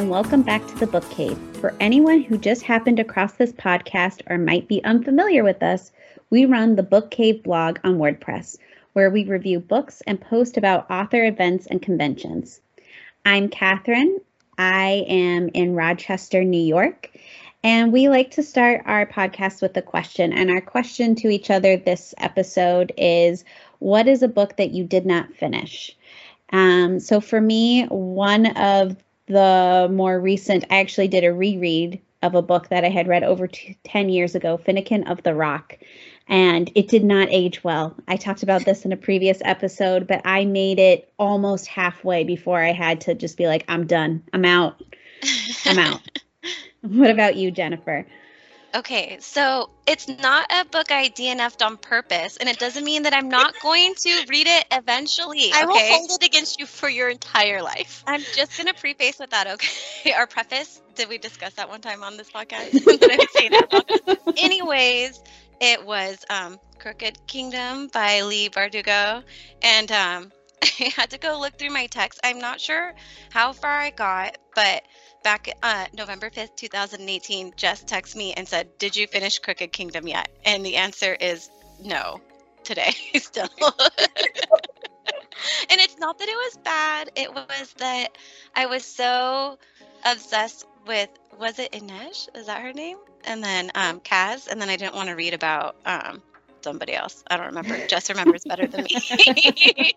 and welcome back to the Book Cave. For anyone who just happened across this podcast or might be unfamiliar with us, we run the Book Cave blog on WordPress, where we review books and post about author events and conventions. I'm Catherine. I am in Rochester, New York, and we like to start our podcast with a question. And our question to each other this episode is, what is a book that you did not finish? So for me, one of the more recent, I actually did a reread of a book that I had read over 10 years ago, Finnegan of the Rock, and it did not age well. I talked about this in a previous episode, but I made it almost halfway before I had to just be like, I'm done. I'm out. I'm out. What about you, Jennifer? Okay, so it's not a book I DNF'd on purpose, and it doesn't mean that I'm not going to read it eventually. I will hold it against you for your entire life. I'm just going to preface with that, okay? Our preface, did we discuss that one time on this podcast? Did I say that? Anyways, it was Crooked Kingdom by Leigh Bardugo, and I had to go look through my text. I'm not sure how far I got, but back November 5th, 2018, Jess texted me and said, did you finish Crooked Kingdom yet? And the answer is no, today still. And it's not that it was bad. It was that I was so obsessed with, was it Inej? Is that her name? And then Kaz. And then I didn't want to read about somebody else. I don't remember. Jess remembers better than me.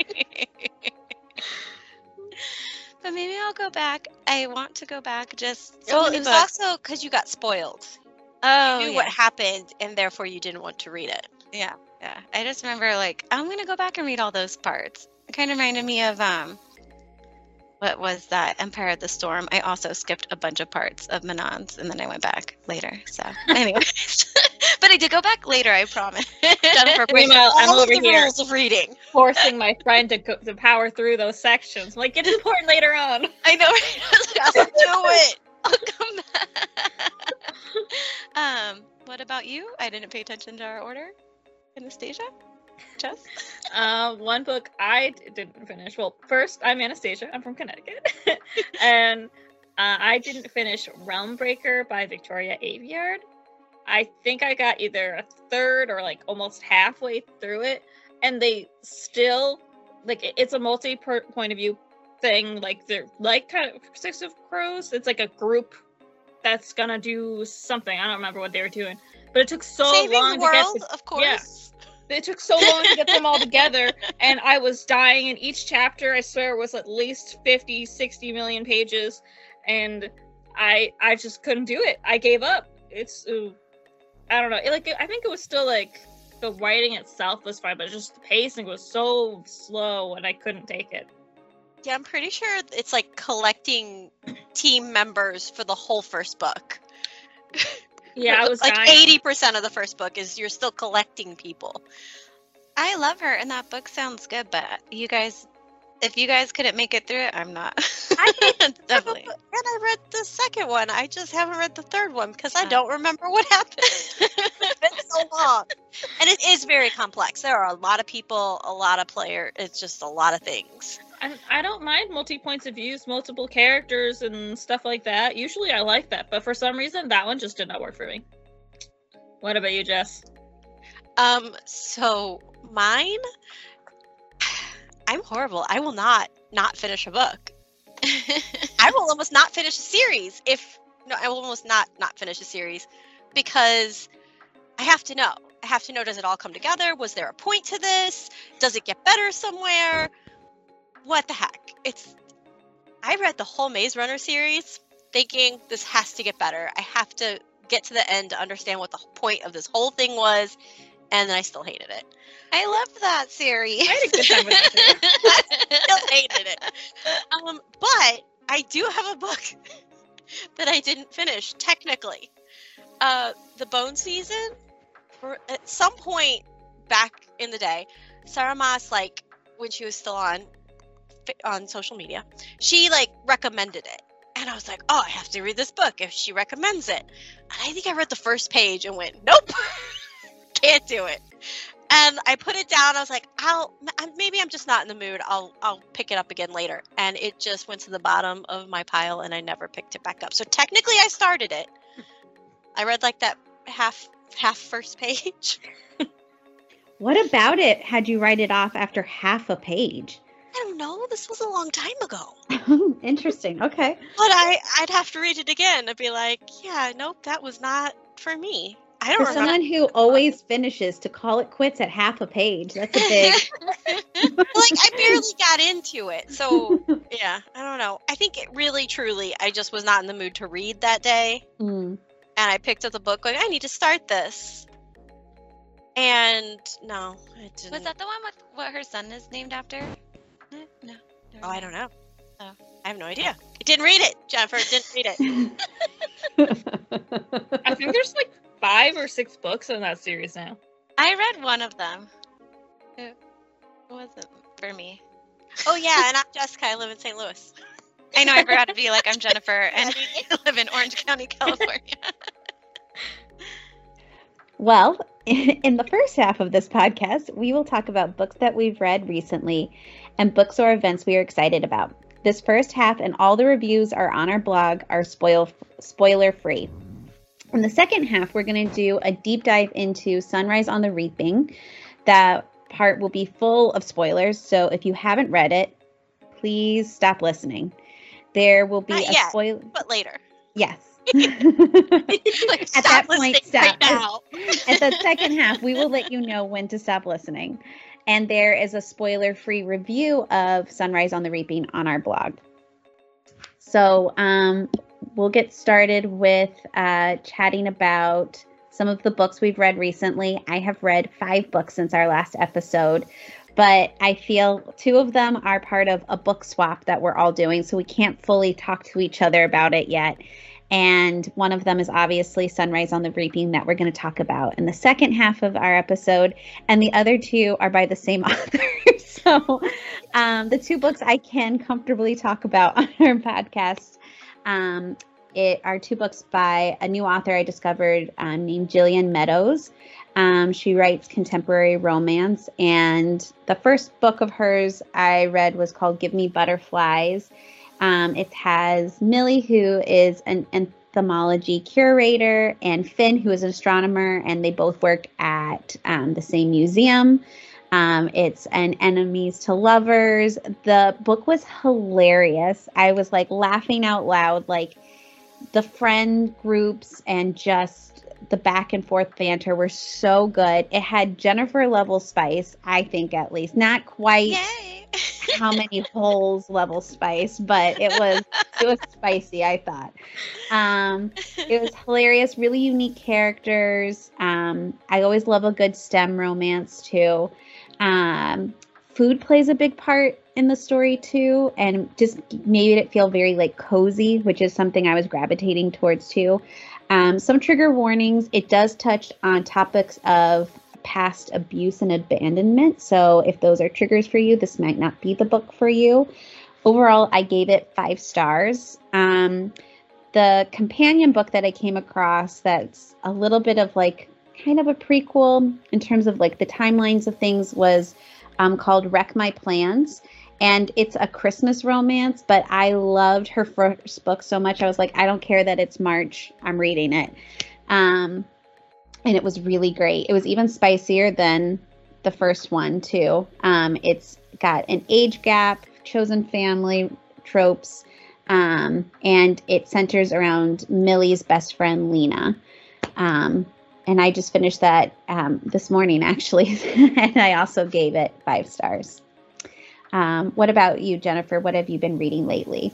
But maybe I'll go back. I want to go back just. Well, it was also because you got spoiled. Oh, you knew what happened, and therefore you didn't want to read it. Yeah. I just remember, like, I'm going to go back and read all those parts. It kind of reminded me of, what was that? Empire of the Storm. I also skipped a bunch of parts of Manon's, and then I went back later. So, anyways. But I did go back later, I promise. Jennifer, meanwhile, I'm over here rules of reading, forcing my friend to power through those sections. I'm like, it's important later on. I know. Right? just do it. I'll come back. What about you? I didn't pay attention to our order. Anastasia? Jess? One book I didn't finish. Well, first, I'm Anastasia. I'm from Connecticut. And I didn't finish Realmbreaker by Victoria Aveyard. I think I got either a third or like almost halfway through it. And they still, like, it's a multi-point of view thing. Like, they're like kind of Six of Crows. It's like a group that's gonna do something. I don't remember what they were doing. But it took so Saving long the world, to get of course. Yeah. It took so long to get them all together, and I was dying in each chapter. I swear it was at least 50, 60 million pages, and I just couldn't do it. I gave up. It's, I don't know. I think it was still, like, the writing itself was fine, but just the pacing was so slow, and I couldn't take it. Yeah, I'm pretty sure it's like collecting team members for the whole first book. Yeah, I was like dying. 80% of the first book is you're still collecting people. I love her, and that book sounds good, but you guys, if you guys couldn't make it through it, I'm not. Definitely. And I read the second one. I just haven't read the third one because I don't remember what happened. It's been so long. And it is very complex. There are a lot of people, a lot of players. It's just a lot of things. I don't mind multi-points of views, multiple characters, and stuff like that. Usually I like that, but for some reason, that one just did not work for me. What about you, Jess? So mine, I'm horrible. I will not finish a book. I will almost not finish a series I will almost not finish a series because I have to know. Does it all come together? Was there a point to this? Does it get better somewhere? What the heck? I read the whole Maze Runner series thinking this has to get better. I have to get to the end to understand what the point of this whole thing was, and then I still hated it. I loved that series. I had a good time with that too. I still hated it. But I do have a book that I didn't finish, technically. The Bone Season, at some point back in the day, Sarah Maas, like, when she was still on social media, she, like, recommended it. And I was like, oh, I have to read this book if she recommends it. And I think I read the first page and went, nope, can't do it. And I put it down. I was like, maybe I'm just not in the mood. I'll pick it up again later. And it just went to the bottom of my pile, and I never picked it back up. So technically, I started it. I read like that half first page. What about it had you write it off after half a page? I don't know. This was a long time ago. Interesting. Okay. But I'd have to read it again. I'd be like, yeah, nope, that was not for me. I don't For remember. someone who always finishes, to call it quits at half a page, that's a big. Like, I barely got into it. So, yeah, I don't know. I think it really, truly, I just was not in the mood to read that day. Mm. And I picked up the book going, I need to start this. And no, I didn't. Was that the one with what her son is named after? No. Oh, I don't know. Oh. I have no idea. I didn't read it, Jennifer. Didn't read it. I think there's like 5 or 6 books in that series now. I read one of them. It wasn't for me. Oh, yeah, and I'm Jessica. I live in St. Louis. I know, I forgot to be like, I'm Jennifer, and I live in Orange County, California. Well, in the first half of this podcast, we will talk about books that we've read recently and books or events we are excited about. This first half and all the reviews are on our blog are spoiler free. In the second half, we're going to do a deep dive into Sunrise on the Reaping. That part will be full of spoilers, so if you haven't read it, please stop listening. There will be Not a yet, spoiler. but later. Yes. Like, At that point, listening right stop. now. At the second half, we will let you know when to stop listening. And there is a spoiler-free review of Sunrise on the Reaping on our blog. So we'll get started with chatting about some of the books we've read recently. I have read 5 books since our last episode, but I feel 2 of them are part of a book swap that we're all doing, so we can't fully talk to each other about it yet. And one of them is obviously Sunrise on the Reaping that we're going to talk about in the second half of our episode. And the other 2 are by the same author. So the 2 books I can comfortably talk about on our podcast are 2 books by a new author I discovered named Jillian Meadows. She writes contemporary romance. And the first book of hers I read was called Give Me Butterflies. It has Millie, who is an entomology curator, and Finn, who is an astronomer, and they both work at the same museum. It's an enemies to lovers. The book was hilarious. I was like laughing out loud, like the friend groups and just the back and forth banter were so good. It had Jennifer level spice, I think, at least. Not quite Yay. how many holes level spice, but it was spicy, I thought. It was hilarious, really unique characters. I always love a good STEM romance too. Food plays a big part in the story too, and just made it feel very like cozy, which is something I was gravitating towards too. Some trigger warnings. It does touch on topics of past abuse and abandonment. So if those are triggers for you, this might not be the book for you. Overall, I gave it 5 stars. The companion book that I came across that's a little bit of like kind of a prequel in terms of like the timelines of things was called Wreck My Plans. And it's a Christmas romance, but I loved her first book so much. I was like, I don't care that it's March. I'm reading it. And it was really great. It was even spicier than the first one, too. It's got an age gap, chosen family tropes, and it centers around Millie's best friend, Lena. And I just finished that this morning, actually, and I also gave it 5 stars. What about you, Jennifer? What have you been reading lately?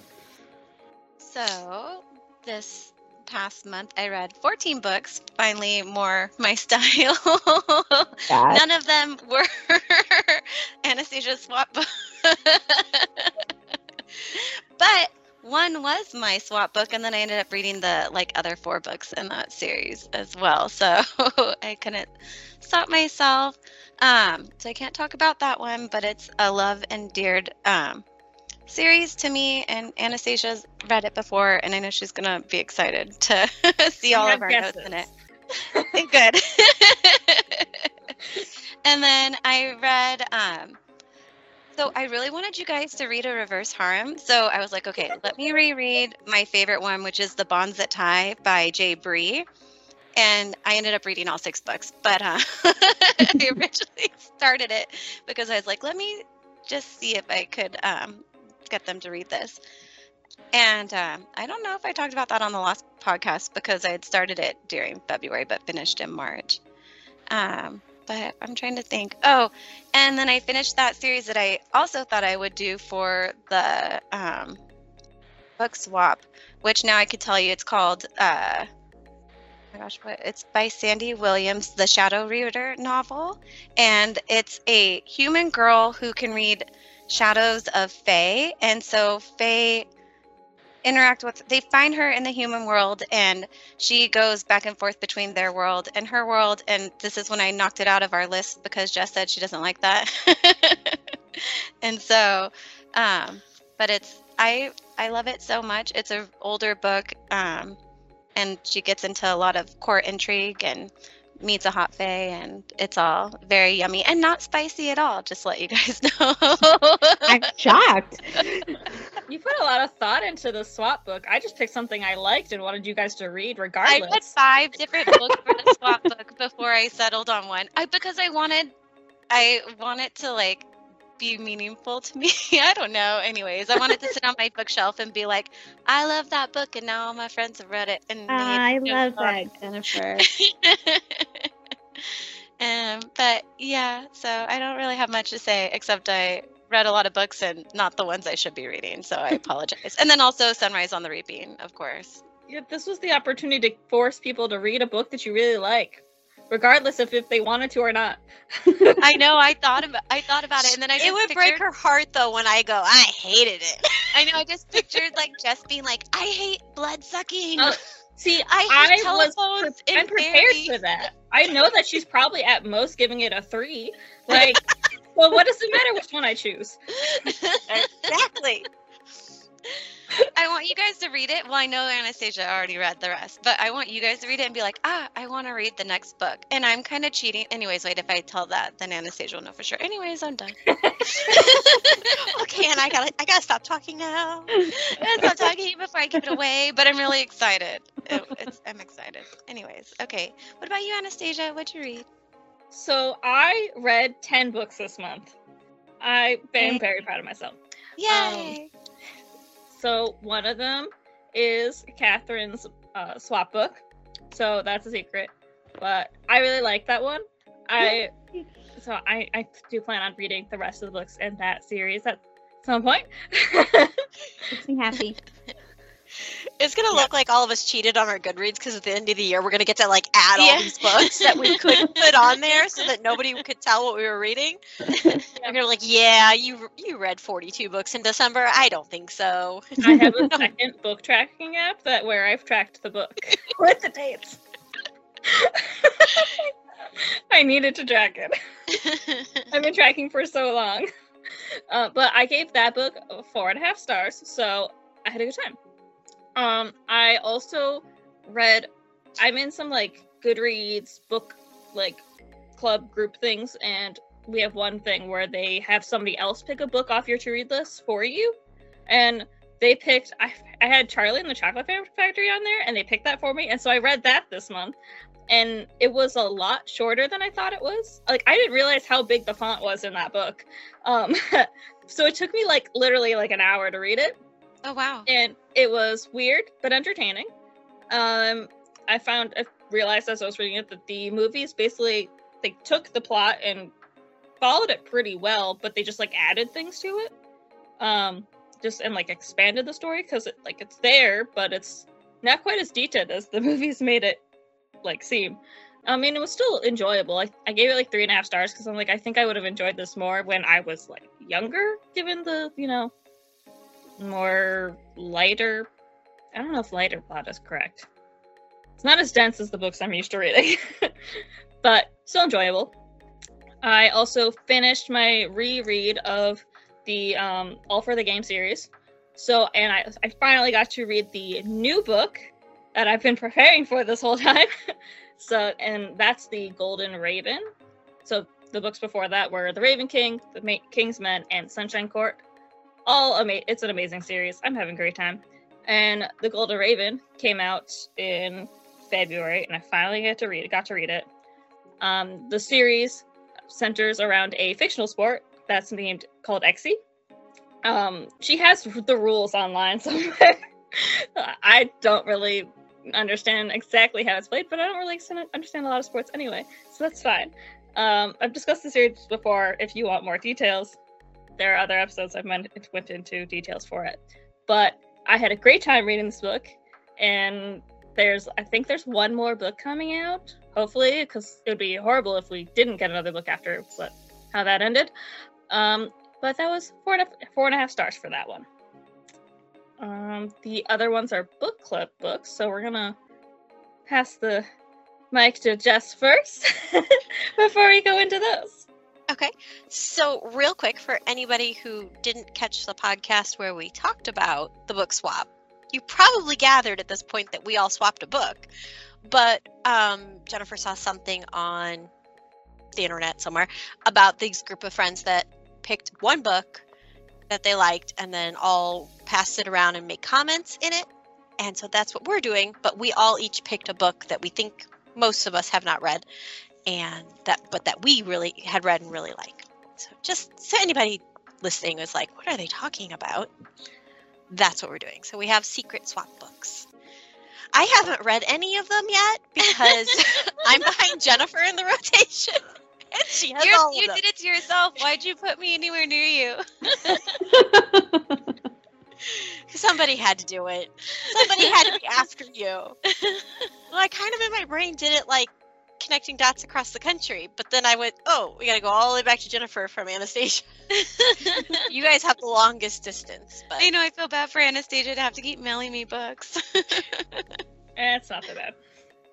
So, this past month, I read 14 books, finally more my style. None of them were Anastasia swap books. But one was my swap book, and then I ended up reading the other 4 books in that series as well. So I couldn't stop myself. So I can't talk about that one, but it's a love endeared series to me, and Anastasia's read it before, and I know she's gonna be excited to see all of our notes in it. Good. And then I read, so I really wanted you guys to read A Reverse Harem. So I was like, okay, let me reread my favorite one, which is The Bonds That Tie by Jay Bree. And I ended up reading all 6 books, but I originally started it because I was like, let me just see if I could get them to read this. And I don't know if I talked about that on the last podcast because I had started it during February but finished in March. But I'm trying to think. Oh, and then I finished that series that I also thought I would do for the book swap, which now I could tell you it's called... oh my gosh, it's by Sandy Williams, the Shadow Reader novel, and it's a human girl who can read shadows of Fae, and so Fae they find her in the human world, and she goes back and forth between their world and her world, and this is when I knocked it out of our list because Jess said she doesn't like that. And so, but I love it so much. It's an older book, and she gets into a lot of court intrigue and meets a hot fae, and it's all very yummy and not spicy at all, just to let you guys know. I'm shocked. You put a lot of thought into the swap book. I just picked something I liked and wanted you guys to read regardless. I read 5 different books for the swap book before I settled on one. Because I want it to like be meaningful to me. I don't know. Anyways, I wanted to sit on my bookshelf and be like, I love that book, and now all my friends have read it. And I love that, Jennifer. But yeah, so I don't really have much to say except I read a lot of books and not the ones I should be reading, so I apologize. And then also Sunrise on the Reaping, of course. Yeah, this was the opportunity to force people to read a book that you really like, regardless of if they wanted to or not. I know. I thought about it, and then it would break her heart though when I go, I hated it. I know. I just pictured like Jess being like, I hate blood sucking. See, I hate I'm prepared for that. I know that she's probably at most giving it a 3. Like, well, what does it matter which one I choose? Exactly. I want you guys to read it. Well, I know Anastasia already read the rest, but I want you guys to read it and be like, I want to read the next book. And I'm kind of cheating. Anyways, wait, if I tell that, then Anastasia will know for sure. Anyways, I'm done. Okay, and I gotta stop talking now. I stop talking before I give it away, but I'm really excited. I'm excited. Anyways, okay. What about you, Anastasia? What'd you read? So I read 10 books this month. I am very proud of myself. Yay! So one of them is Catherine's swap book. So that's a secret. But I really like that one. I do plan on reading the rest of the books in that series at some point. Makes me happy. It's going to look like all of us cheated on our Goodreads because at the end of the year, we're going to get to like add all these books that we couldn't put on there so that nobody could tell what we were reading. They're going to be like, yeah, you read 42 books in December. I don't think so. I have a second book tracking app where I've tracked the book with the dates. I needed to track it. I've been tracking for so long. But I gave that book 4.5 stars, so I had a good time. I also read, I'm in some like Goodreads book like club group things, and we have one thing where they have somebody else pick a book off your to read list for you, and they picked, I had Charlie and the Chocolate Factory on there, and they picked that for me, and so I read that this month, and it was a lot shorter than I thought it was. Like, I didn't realize how big the font was in that book. So it took me like literally like an hour to read it. Oh, wow. And it was weird, but entertaining. I realized as I was reading it that the movies basically, they took the plot and followed it pretty well, but they just like added things to it. And like expanded the story because it's there, but it's not quite as detailed as the movies made it like seem. I mean, it was still enjoyable. I gave it like 3.5 stars because I'm like, I think I would have enjoyed this more when I was like younger, given the, more lighter, I don't know if lighter plot is correct. It's not as dense as the books I'm used to reading, but still enjoyable. I also finished my reread of the All for the Game series. And I finally got to read the new book that I've been preparing for this whole time. And that's the Golden Raven. So The books before that were The Raven King, The King's Men, and Sunshine Court. It's an amazing series. I'm having a great time. And The Golden Raven came out in February, and I finally got to read it. The series centers around a fictional sport that's called Exie. She has the rules online somewhere. I don't really understand exactly how it's played, but I don't really understand a lot of sports anyway, so that's fine. I've discussed the series before. If you want more details, there are other episodes I've went into details for it. But I had a great time reading this book, and I think there's one more book coming out, hopefully, because it would be horrible if we didn't get another book after how that ended. But that was 4.5 stars for that one. The other ones are book club books, so we're gonna pass the mic to Jess first before we go into those. Okay, so real quick, for anybody who didn't catch the podcast where we talked about the book swap, you probably gathered at this point that we all swapped a book, but Jennifer saw something on the internet somewhere about this group of friends that picked one book that they liked and then all passed it around and make comments in it. And so that's what we're doing, but we all each picked a book that we think most of us have not read, and that we really had read and really like. So just so anybody listening is like, what are they talking about? That's what we're doing. So we have secret swap books. I haven't read any of them yet because I'm behind Jennifer in the rotation. And she has all of them. You did it to yourself. Why'd you put me anywhere near you? Somebody had to do it. Somebody had to be after you. Well, I kind of in my brain did it like connecting dots across the country, but then I went, oh, we got to go all the way back to Jennifer from Anastasia. You guys have the longest distance. But I know, I feel bad for Anastasia to have to keep mailing me books. It's not that bad.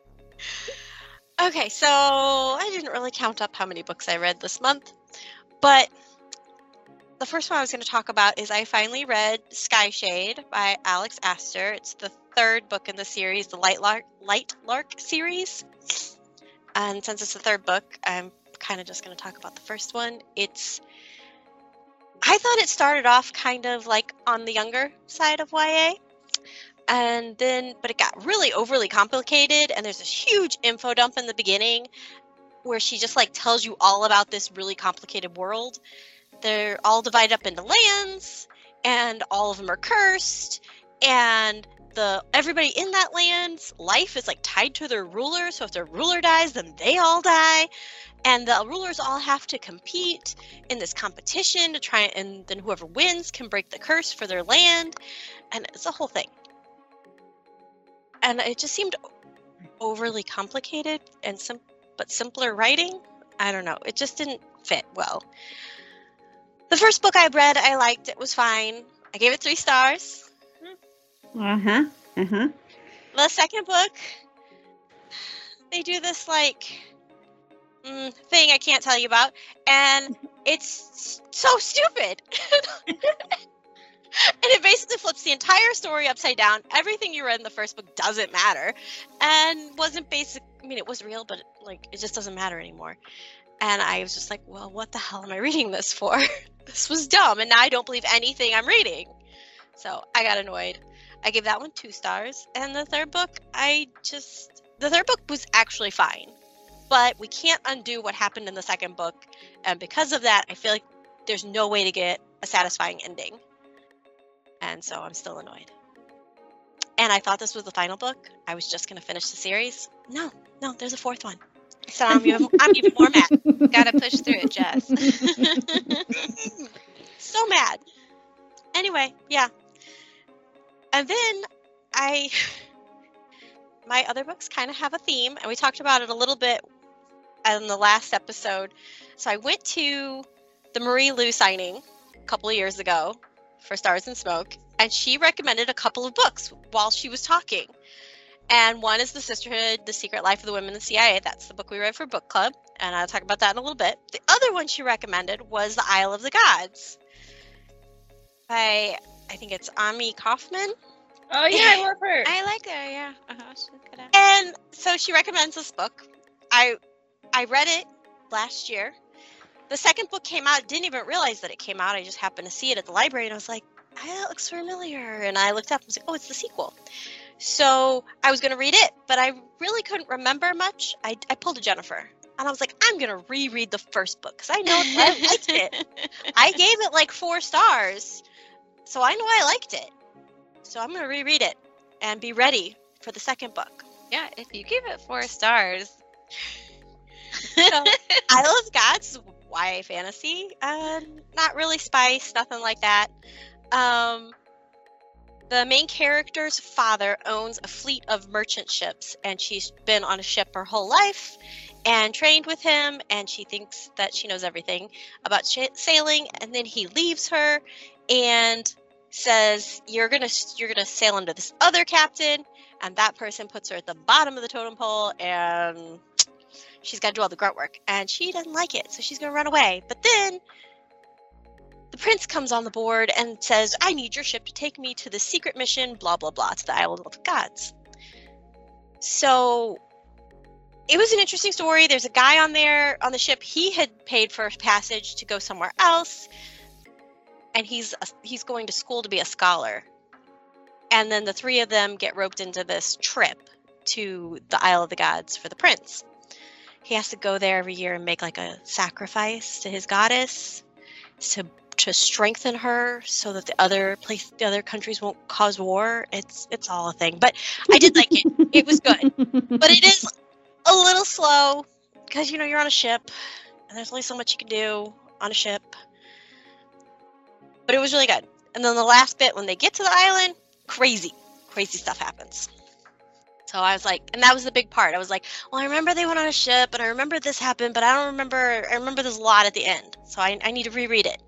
Okay, so I didn't really count up how many books I read this month, but the first one I was going to talk about is I finally read Sky Shade by Alex Astor. It's the third book in the series, the Light Lark series. And since it's the third book, I'm kind of just going to talk about the first one. I thought it started off kind of like on the younger side of YA. But it got really overly complicated, and there's this huge info dump in the beginning where she just like tells you all about this really complicated world. They're all divided up into lands, and all of them are cursed, and everybody in that land's life is like tied to their ruler, so if their ruler dies, then they all die, and the rulers all have to compete in this competition to try, and then whoever wins can break the curse for their land, and it's a whole thing. And it just seemed overly complicated but simpler writing. I don't know. It just didn't fit well. The first book I read, I liked. It was fine. I gave it 3 stars. The second book, they do this thing I can't tell you about, and it's so stupid. And it basically flips the entire story upside down. Everything you read in the first book doesn't matter, and wasn't basic. I mean, it was real, but it just doesn't matter anymore. And I was just like, well, what the hell am I reading this for? This was dumb, and now I don't believe anything I'm reading. So I got annoyed. I gave that one 2 stars. And the third book, the third book was actually fine, but we can't undo what happened in the second book, and because of that, I feel like there's no way to get a satisfying ending. And so I'm still annoyed. And I thought this was the final book. I was just going to finish the series. No, there's a 4th one. So I'm even more mad. Gotta push through it, Jess. So mad. Anyway, yeah. And then my other books kind of have a theme, and we talked about it a little bit in the last episode. So I went to the Marie Lu signing a couple of years ago for Stars and Smoke, and she recommended a couple of books while she was talking. And one is The Sisterhood, The Secret Life of the Women in the CIA. That's the book we read for book club, and I'll talk about that in a little bit. The other one she recommended was The Isle of the Gods by, I think it's Ami Kaufman. Oh yeah, I love her. I like her, yeah. She's good at it. And so she recommends this book. I read it last year, the second book came out, didn't even realize that it came out. I just happened to see it at the library, and I was like, that looks familiar. And I looked up and was like, oh, it's the sequel. So I was going to read it, but I really couldn't remember much. I pulled a Jennifer, and I was like, I'm going to reread the first book because I know I liked it. I gave it like 4 stars, so I know I liked it. So I'm going to reread it and be ready for the second book. Yeah, if you give it 4 stars. So, Isle of Gods, YA fantasy, not really spice, nothing like that. The main character's father owns a fleet of merchant ships, and she's been on a ship her whole life and trained with him, and she thinks that she knows everything about sailing, and then he leaves her and says, you're gonna sail under this other captain, and that person puts her at the bottom of the totem pole, and she's got to do all the grunt work, and she doesn't like it, so she's gonna run away. But then the prince comes on the board and says, I need your ship to take me to the secret mission, blah, blah, blah, to the Isle of Gods. So it was an interesting story. There's a guy on there on the ship. He had paid for passage to go somewhere else, and he's going to school to be a scholar. And then the 3 of them get roped into this trip to the Isle of the Gods for the prince. He has to go there every year and make like a sacrifice to his goddess to strengthen her so that the other countries won't cause war. It's all a thing. But I did like it. It was good. But it is a little slow because, you're on a ship and there's only so much you can do on a ship. But it was really good. And then the last bit, when they get to the island, crazy stuff happens. So I was like, and that was the big part. I was like, well, I remember they went on a ship and I remember this happened, but I remember there's a lot at the end. So I need to reread it.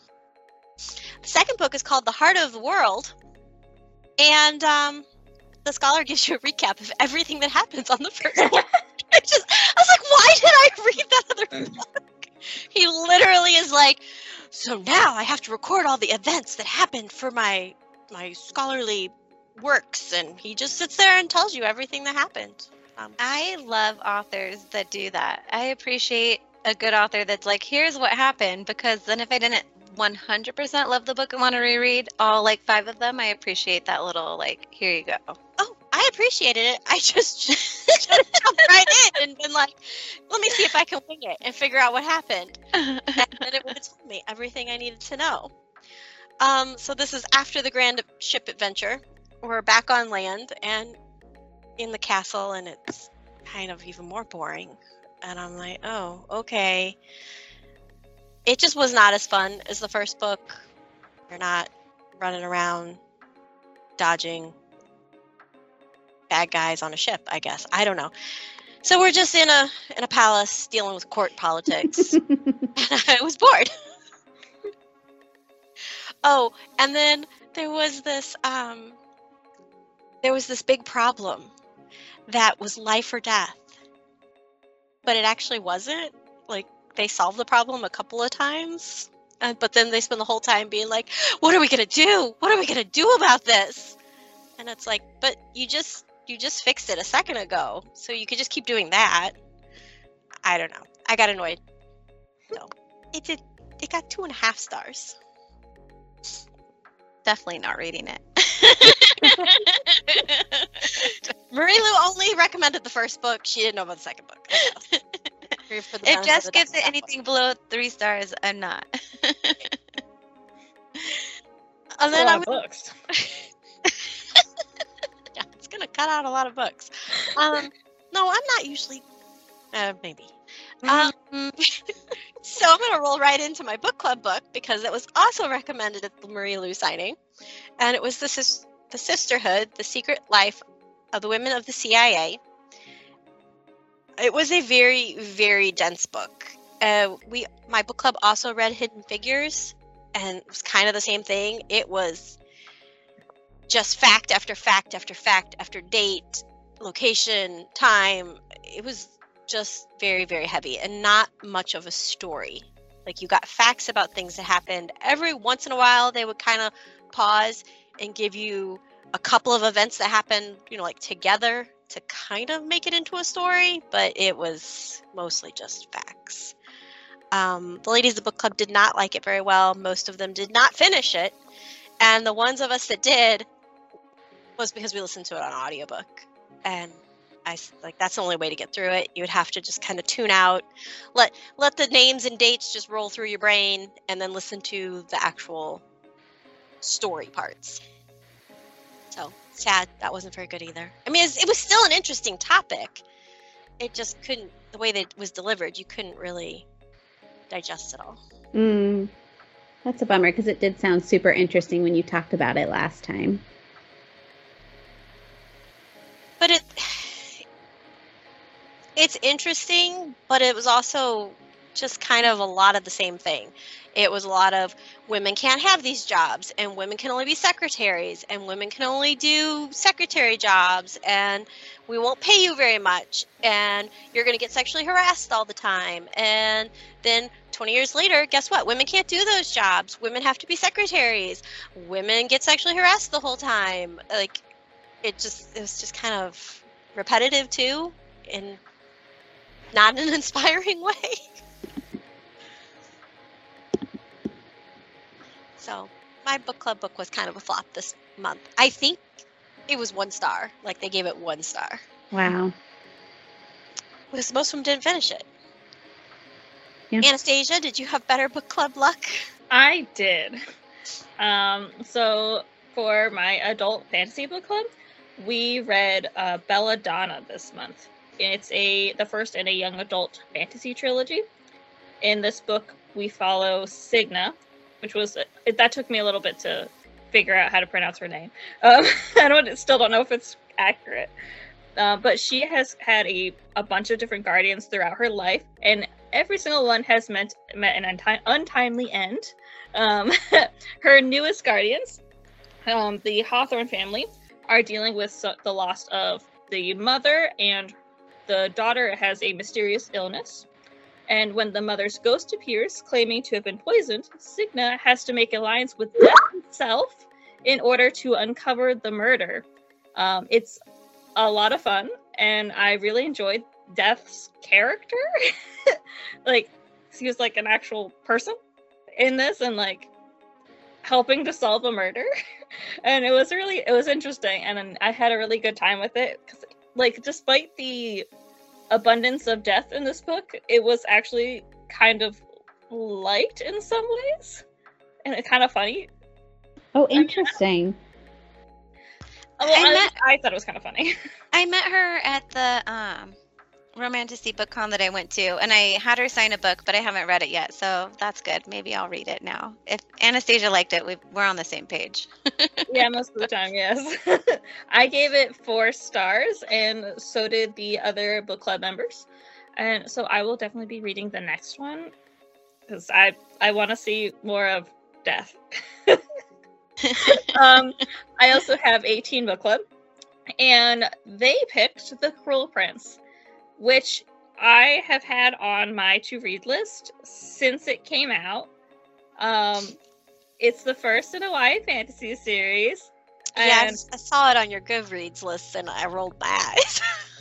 The second book is called The Heart of the World. And the scholar gives you a recap of everything that happens on the first book. I was like, why did I read that other book? He literally is like, so now I have to record all the events that happened for my scholarly works, and he just sits there and tells you everything that happened. I love authors that do that. I appreciate a good author that's like, here's what happened, because then if I didn't 100% love the book and want to reread all like 5 of them, I appreciate that little like, here you go. Oh, I appreciated it. I just jumped right in and been like, let me see if I can wing it and figure out what happened. And then it would have told me everything I needed to know. So this is after the grand ship adventure. We're back on land and in the castle, and it's kind of even more boring. And I'm like, oh, okay. It just was not as fun as the first book. You're not running around dodging bad guys on a ship, I guess. I don't know. So we're just in a palace dealing with court politics. And I was bored. Oh, and then there was this big problem that was life or death. But it actually wasn't. Like, they solved the problem a couple of times. But then they spend the whole time being like, what are we going to do? What are we going to do about this? And it's like, but you just fixed it a second ago. So you could just keep doing that. I don't know. I got annoyed. So it got 2.5 stars. Definitely not reading it. Marie Lou only recommended the first book. She didn't know about the second book. If Jess gives it anything below 3 stars, I'm not. And then books. Yeah, it's gonna cut out a lot of books. No, I'm not usually. Maybe. So I'm gonna roll right into my book club book because it was also recommended at the Marie Lou signing, and it was the Sisterhood: The Secret Life of the Women of the CIA. It was a very, very dense book. My book club also read Hidden Figures, and it was kind of the same thing. It was just fact after fact after fact after date, location, time. It was just very, very heavy and not much of a story. Like, you got facts about things that happened. Every once in a while, they would kind of pause and give you a couple of events that happened, like together to kind of make it into a story, but it was mostly just facts. The ladies of the book club did not like it very well. Most of them did not finish it. And the ones of us that did was because we listened to it on audiobook. And that's the only way to get through it. You would have to just kind of tune out, let the names and dates just roll through your brain, and then listen to the actual story parts. So sad that wasn't very good either. I mean, it was still an interesting topic. It just couldn't, the way that it was delivered, you couldn't really digest it all. That's a bummer, because it did sound super interesting when you talked about it last time. But it's interesting, but it was also just kind of a lot of the same thing. It was a lot of women can't have these jobs, and women can only be secretaries, and women can only do secretary jobs, and we won't pay you very much, and you're going to get sexually harassed all the time. And then 20 years later, guess what? Women can't do those jobs. Women have to be secretaries. Women get sexually harassed the whole time. Like, it was just kind of repetitive too, and not in an inspiring way. So my book club book was kind of a flop this month. I think it was 1 star. Like, they gave it 1 star. Wow. Because most of them didn't finish it. Yeah. Anastasia, did you have better book club luck? I did. So for my adult fantasy book club, we read Belladonna this month. It's the first in a young adult fantasy trilogy. In this book, we follow Signa, which was that took me a little bit to figure out how to pronounce her name. I still don't know if it's accurate, but she has had a bunch of different guardians throughout her life, and every single one has met an untimely end. Her newest guardians, the Hawthorne family, are dealing with the loss of the mother, and the daughter has a mysterious illness. And when the mother's ghost appears, claiming to have been poisoned, Signa has to make alliance with death himself in order to uncover the murder. It's a lot of fun, and I really enjoyed Death's character. Like, he was like an actual person in this, and like helping to solve a murder. And it was interesting, and I had a really good time with it. 'Cause, like, despite the abundance of death in this book, it was actually kind of liked in some ways, and it's kind of funny. Oh, interesting. I thought it was kind of funny. I met her at the Romantasy Book Con that I went to, and I had her sign a book, but I haven't read it yet, so that's good. Maybe I'll read it now. If Anastasia liked it, we're on the same page. Yeah, most of the time, yes. I gave it 4 stars, and so did the other book club members. And so I will definitely be reading the next one, because I want to see more of death. I also have a teen book club, and they picked The Cruel Prince, which I have had on my to-read list since it came out. It's the first in a YA fantasy series. Yeah, I saw it on your Goodreads list, and I rolled my eyes.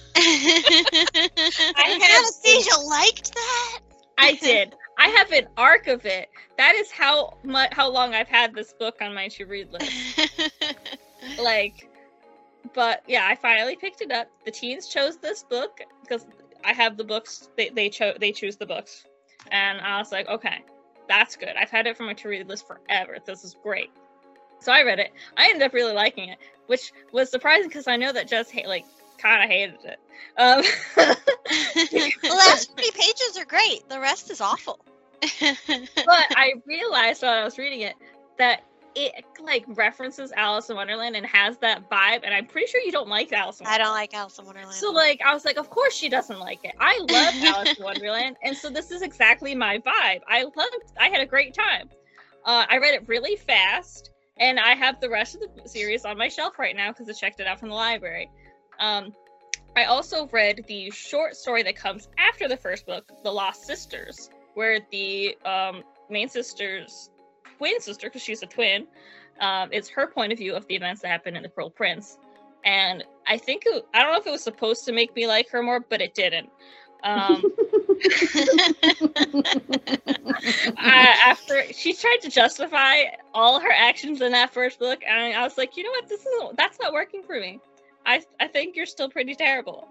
Anastasia liked that? I did. I have an arc of it. That is how long I've had this book on my to-read list. But yeah, I finally picked it up. The teens chose this book because I have the books. They choose the books, and I was like, okay, that's good. I've had it from my to-read list forever. This is great. So I read it. I ended up really liking it, which was surprising because I know that Jess kind of hated it. The last 20 pages are great. The rest is awful. But I realized while I was reading it that it like references Alice in Wonderland and has that vibe, and I'm pretty sure you don't like Alice in Wonderland. I don't like Alice in Wonderland. So like I was like, of course she doesn't like it. I love Alice in Wonderland, and so this is exactly my vibe. I had a great time. I read it really fast, and I have the rest of the series on my shelf right now because I checked it out from the library. I also read the short story that comes after the first book, The Lost Sisters, where the main sister's twin sister, because she's a twin, it's her point of view of the events that happened in The Cruel Prince. And I don't know if it was supposed to make me like her more, but it didn't. After she tried to justify all her actions in that first book, and I was like, you know what, that's not working for me. I think you're still pretty terrible.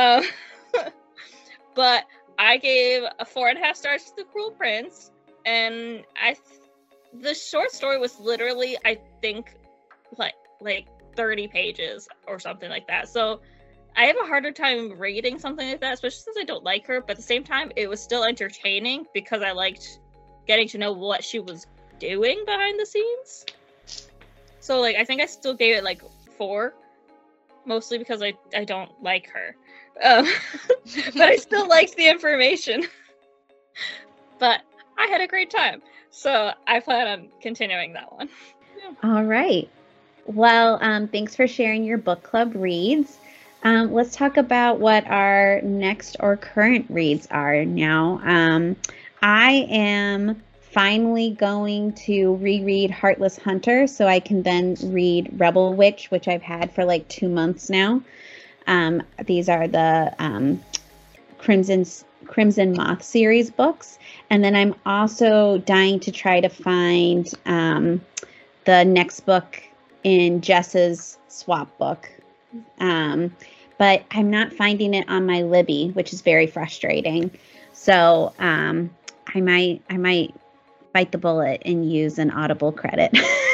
But I gave a 4.5 stars to The Cruel Prince, and the short story was literally, I think, like 30 pages or something like that. So I have a harder time reading something like that, especially since I don't like her. But at the same time, it was still entertaining because I liked getting to know what she was doing behind the scenes. So like, I think I still gave it like 4, mostly because I don't like her. But I still liked the information. But I had a great time. So I plan on continuing that one. Yeah. All right. Well, thanks for sharing your book club reads. Let's talk about what our next or current reads are now. I am finally going to reread Heartless Hunter so I can then read Rebel Witch, which I've had for like 2 months now. These are the Crimson Moth series books. And then I'm also dying to try to find the next book in Jess's swap book. But I'm not finding it on my Libby, which is very frustrating. So I might bite the bullet and use an Audible credit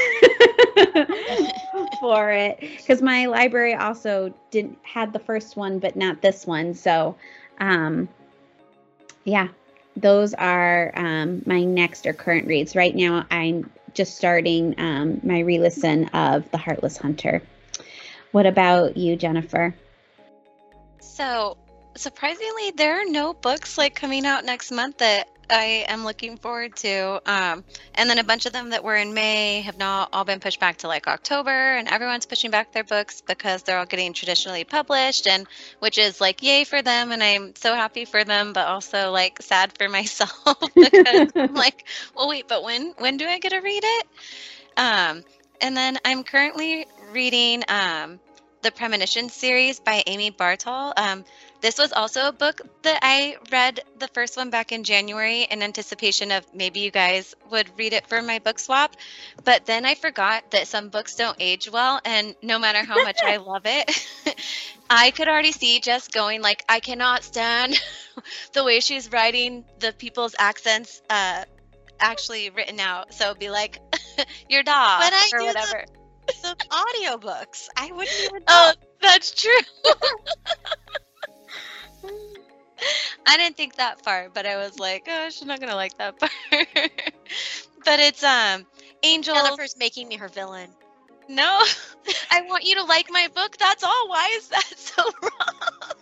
for it, because my library also had the first one, but not this one. So yeah, those are my next or current reads. Right now, I'm just starting my re-listen of The Heartless Hunter. What about you, Jennifer? So, surprisingly, there are no books like coming out next month that I am looking forward to. And then a bunch of them that were in May have not all been pushed back to like October, and everyone's pushing back their books because they're all getting traditionally published, and which is like yay for them, and I'm so happy for them, but also like sad for myself because I'm like, well, wait, but when do I get to read it? And then I'm currently reading the Premonition series by Amy Bartol. This was also a book that I read the first one back in January in anticipation of maybe you guys would read it for my book swap. But then I forgot that some books don't age well, and no matter how much I love it, I could already see Jess going like, I cannot stand the way she's writing the people's accents actually written out. So it'd be like, your dog But I or do whatever. The audiobooks. I wouldn't even know. Oh, that's true. I didn't think that far, but I was like, oh, she's not gonna like that part. But it's Angel. Jennifer's making me her villain. No, I want you to like my book. That's all. Why is that so wrong?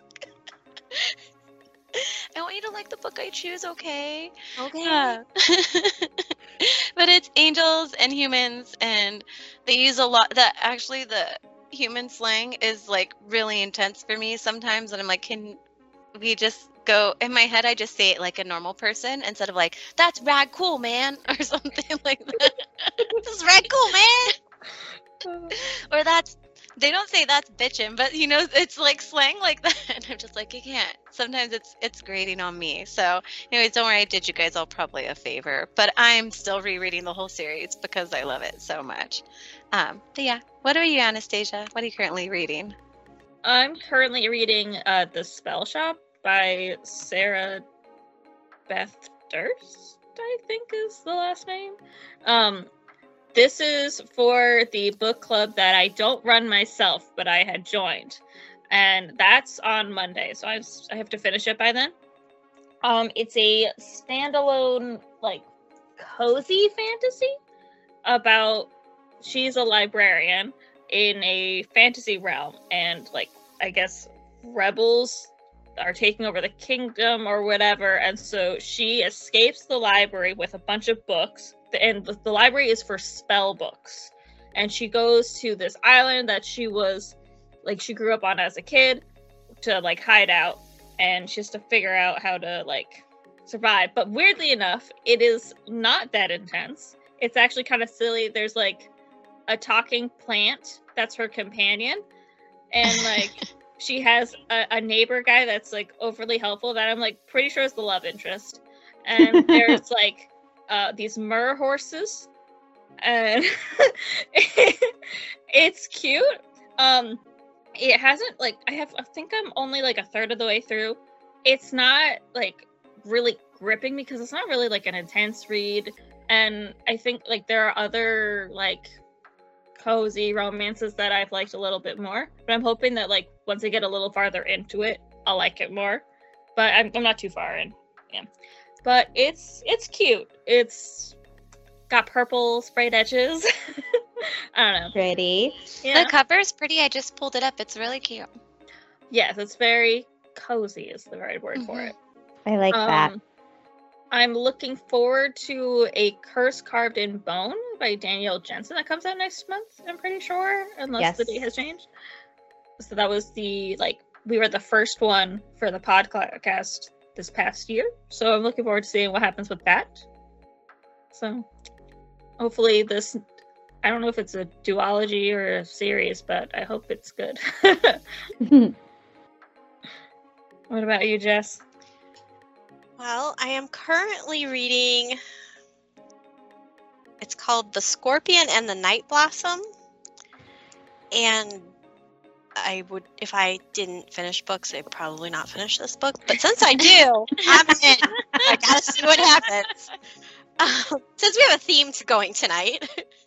I want you to like the book I choose. Okay. Okay. But it's angels and humans, and they use a lot. That actually, the human slang is like really intense for me sometimes, and I'm like, can we just go? In my head, I just say it like a normal person instead of like, that's rad cool, man, or something like that. This is rad cool, man. Or that's, they don't say that's bitchin', but you know, it's like slang like that. And I'm just like, I can't. Sometimes it's grating on me. So anyways, don't worry, I did you guys all probably a favor, but I'm still rereading the whole series because I love it so much. But yeah, what are you, Anastasia? What are you currently reading? I'm currently reading The Spell Shop by Sarah Beth Durst, I think is the last name. This is for the book club that I don't run myself, but I had joined. And that's on Monday, so I have to finish it by then. It's a standalone, like, cozy fantasy about, she's a librarian in a fantasy realm, and, like, I guess rebels are taking over the kingdom or whatever, and so she escapes the library with a bunch of books, and the library is for spell books, and she goes to this island that she grew up on as a kid to like hide out, and she has to figure out how to like survive. But weirdly enough, it is not that intense. It's actually kind of silly. There's like a talking plant that's her companion, and like she has a neighbor guy that's like overly helpful that I'm like pretty sure is the love interest. And there's like these Myrrh horses, and it's cute. It hasn't like I think I'm only like a third of the way through. It's not like really gripping because it's not really like an intense read, and I think like there are other like cozy romances that I've liked a little bit more, but I'm hoping that like once I get a little farther into it I'll like it more, but I'm not too far in. Yeah, but it's cute. It's got purple sprayed edges. I don't know. Pretty. The cover's pretty. I just pulled it up. It's really cute. Yes, it's very cozy is the right word for it. I like that. I'm looking forward to A Curse Carved in Bone by Danielle Jensen that comes out next month, I'm pretty sure, unless the date has changed. So that was we were the first one for the podcast this past year. So I'm looking forward to seeing what happens with that. So hopefully this, I don't know if it's a duology or a series, but I hope it's good. What about you, Jess? Well, I am currently reading, it's called The Scorpion and the Night Blossom. And I would, if I didn't finish books, I'd probably not finish this book. But since I do, I'm in. I gotta see what happens. Since we have a theme going tonight.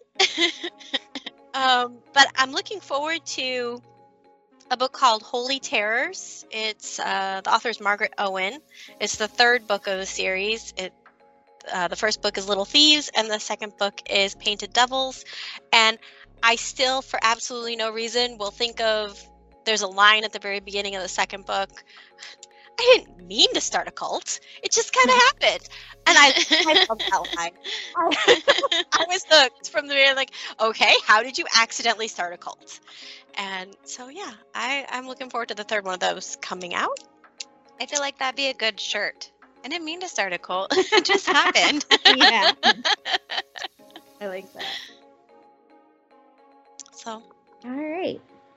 But I'm looking forward to a book called Holy Terrors. It's the author is Margaret Owen. It's the third book of the series. The first book is Little Thieves, and the second book is Painted Devils. And I still, for absolutely no reason, will think of, there's a line at the very beginning of the second book. I didn't mean to start a cult. It just kind of happened. And I love that line. I was hooked from the beginning, like, okay, how did you accidentally start a cult? And so, yeah, I'm looking forward to the third one of those coming out. I feel like that'd be a good shirt. I didn't mean to start a cult. It just happened. Yeah. I like that. So. All right.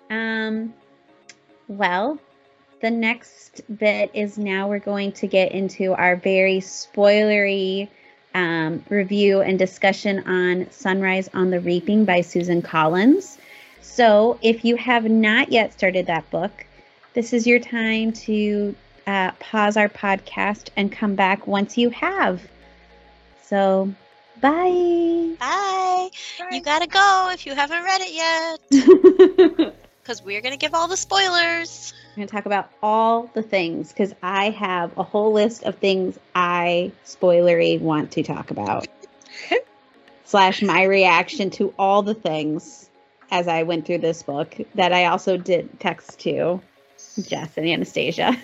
Well, the next bit is now we're going to get into our very spoilery review and discussion on Sunrise on the Reaping by Susan Collins. So if you have not yet started that book, this is your time to pause our podcast and come back once you have. So, bye. Bye. You gotta go if you haven't read it yet. Because we're going to give all the spoilers. I'm going to talk about all the things because I have a whole list of things I spoilery want to talk about. / my reaction to all the things as I went through this book that I also did text to Jess and Anastasia.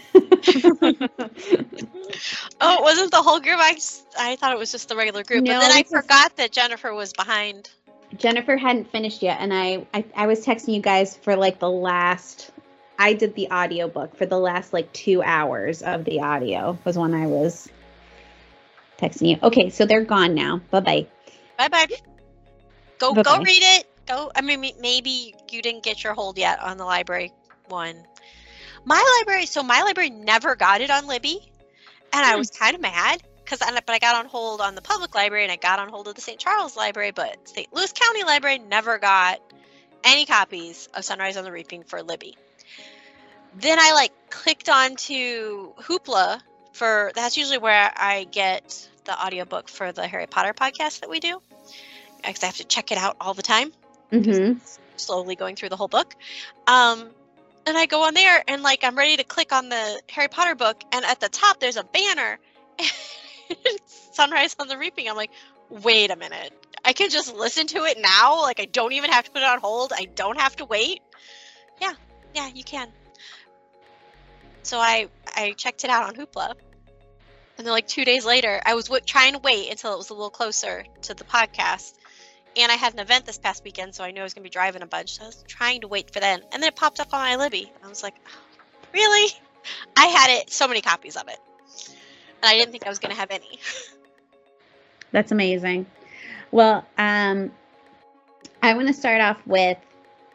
Oh, it wasn't the whole group? I thought it was just the regular group. No, but then I forgot that Jennifer was behind. Jennifer hadn't finished yet, and I was texting you guys for like the last, I did the audiobook for the last like 2 hours of the audio was when I was texting you. Okay, so they're gone now. Bye-bye. Bye-bye. Go Bye-bye. read it. I mean, maybe you didn't get your hold yet on the library one. My library never got it on Libby, and I was kind of mad. But I got on hold on the public library, and I got on hold of the St. Charles Library, but St. Louis County Library never got any copies of Sunrise on the Reaping for Libby. Then I clicked onto Hoopla that's usually where I get the audiobook for the Harry Potter podcast that we do, because I have to check it out all the time. Mm-hmm. Slowly going through the whole book. And I go on there, and I'm ready to click on the Harry Potter book, and at the top there's a banner. Sunrise on the Reaping. I'm like, wait a minute. I can just listen to it now? I don't even have to put it on hold? I don't have to wait? Yeah, you can. So I checked it out on Hoopla. And then 2 days later, I was trying to wait until it was a little closer to the podcast. And I had an event this past weekend, so I knew I was going to be driving a bunch. So I was trying to wait for that. And then it popped up on my Libby. I was like, oh, really? I had so many copies of it. And I didn't think I was going to have any. That's amazing. Well, I want to start off with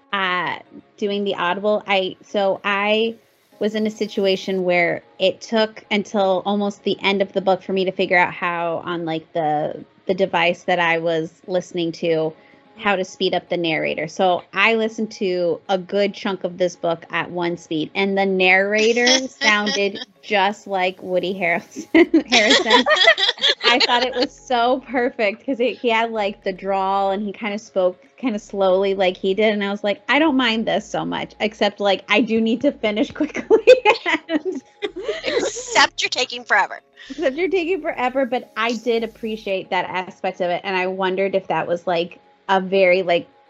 doing the Audible, I was in a situation where it took until almost the end of the book for me to figure out how on like the device that I was listening to, how to speed up the narrator. So I listened to a good chunk of this book at one speed, and the narrator sounded just like Woody Harrelson. I thought it was so perfect because he had like the drawl and he kind of spoke kind of slowly like he did. And I was like, I don't mind this so much, except like I do need to finish quickly. Except you're taking forever. But I did appreciate that aspect of it. And I wondered if that was like a very